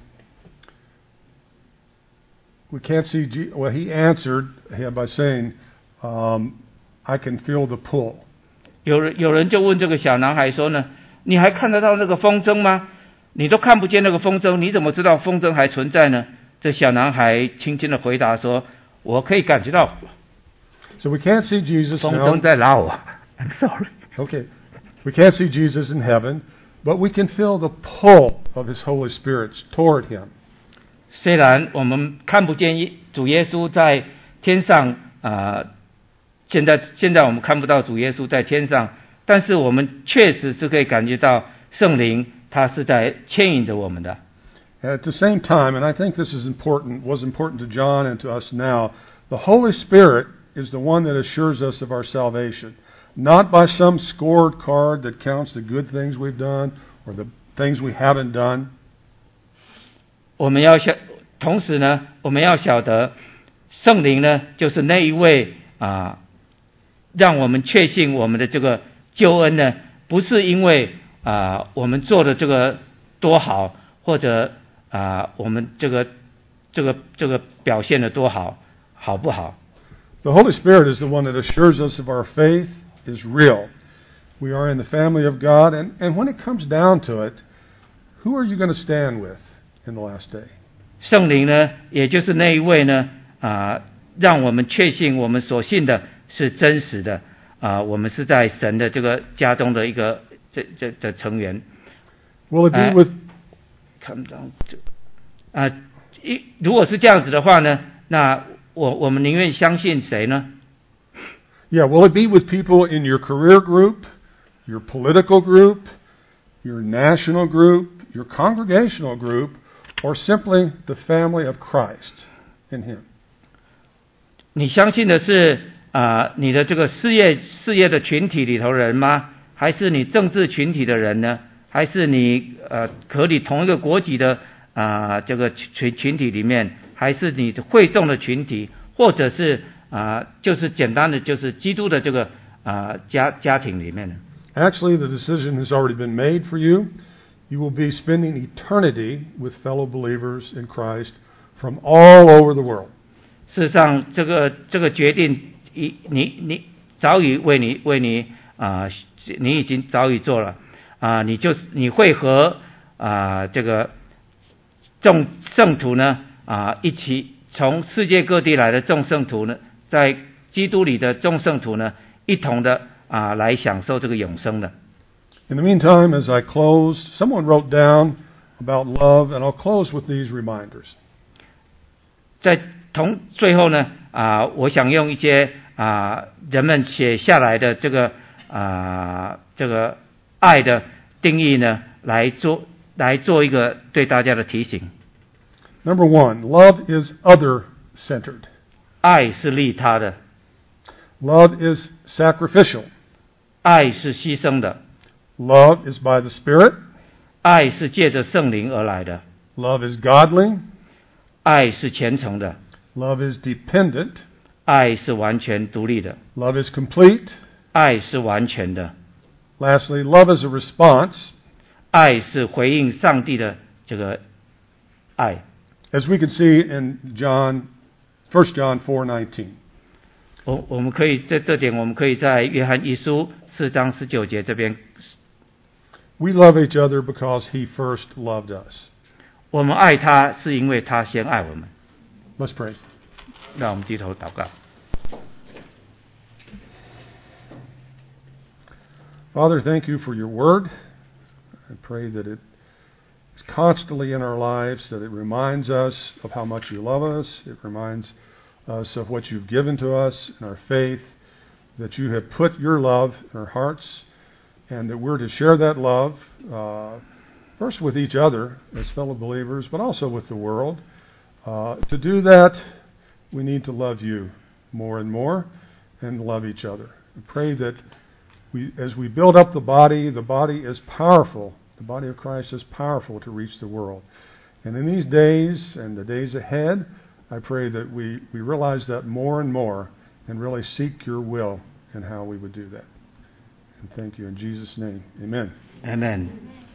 A: we can't see, G- well, he answered by saying, um, I can feel the pull.
B: 有人有人就问这个小男孩说呢，你还看得到那个风筝吗？你都看不见那个风筝，你怎么知道风筝还存在呢？这小男孩轻轻的回答说，我可以感觉到。
A: So we can't see Jesus
B: 风
A: now.
B: 筝在拉我。I'm sorry.
A: Okay. We can't see Jesus in heaven, but we can feel the pull of His Holy Spirit toward Him.
B: 虽然我们看不见主耶稣在天上啊、呃，现在现在我们看不到主耶稣在天上，但是我们确实是可以感觉到圣灵他是在牵引着我们的。
A: At the same time, and I think this is important, was important to John and to us now, the Holy Spirit is the one that assures us of our salvation, not by some scored card that counts the good things we've done or the things we haven't done.
B: 我们要晓，同时呢，我们要晓得，圣灵呢，就是那一位啊，让我们确信我们的这个救恩呢，不是因为啊我们做的这个多好，或者啊我们这个这个这个表现的多好，好不好？
A: The Holy Spirit is the one that assures us of our faith is real. We are in the family of God, and, and when it comes down to it, who are you going to stand with in the last day?
B: 圣灵呢，也就是那一位呢，啊，让我们确信我们所信的是真实的，啊，我们是在神的这个家中的一个这这的成员。
A: Will it be with?
B: Come down to 啊，一如果是这样子的话呢，那我我们宁愿相信谁呢？
A: Yeah, will it be with people in your career group, your political group, your national group, your congregational group, or simply the family of Christ in Him?
B: 你相信的是啊、呃，你的这个事业事业的群体里头人吗？还是你政治群体的人呢？还是你呃和你同一个国籍的啊、呃、这个群群体里面？还是你会众的群体？或者是啊、呃，就是简单的就是基督的这个啊、呃、家家庭里面呢？
A: Actually, the decision has already been made for you. You will be spending eternity with fellow believers in Christ from all over the world.
B: 事实上，这个这个决定，你你你早已为你为你啊、呃，你已经早已做了啊、呃，你就是你会和啊、呃、这个众圣徒呢啊、呃、一起从世界各地来的众圣徒呢，在基督里的众圣徒呢，一同的啊、呃、来享受这个永生的。
A: In the meantime, as I close, someone wrote down about love, and I'll close with these reminders.
B: 在同最后呢啊、呃，我想用一些啊、呃、人们写下来的这个啊、呃、这个爱的定义呢，来做来做一个对大家的提醒。
A: Number one, love is other-centered.
B: 爱是利他的。
A: Love is sacrificial.
B: 爱是牺牲的。
A: Love is by the Spirit.
B: 爱是借着圣灵而来的。
A: Love is godly.
B: 爱是虔诚的。
A: Love is dependent.
B: 爱是完全独立的。
A: Love is complete.
B: 爱是完全的。
A: Lastly, love is a response.
B: 爱是回应上帝的这个爱。
A: As we can see in John, First John four nineteen.
B: 我我们可以在这点，我们可以在约翰一书四章十九节这边。
A: We love each other because He first loved us.
B: 我们爱他，是因为他先爱我们。
A: Let's pray.
B: 让我们低头祷告。
A: Father, thank you for your word. I pray that it is constantly in our lives, that it reminds us of how much you love us. It reminds us of what you've given to us in our faith, that you have put your love in our hearts, and that we're to share that love, uh, first with each other as fellow believers, but also with the world. Uh, to do that, we need to love you more and more and love each other. I pray that we, as we build up the body, the body is powerful. The body of Christ is powerful to reach the world. And in these days and the days ahead, I pray that we, we realize that more and more and really seek your will and how we would do that. And thank you in Jesus' name. Amen.
B: Amen.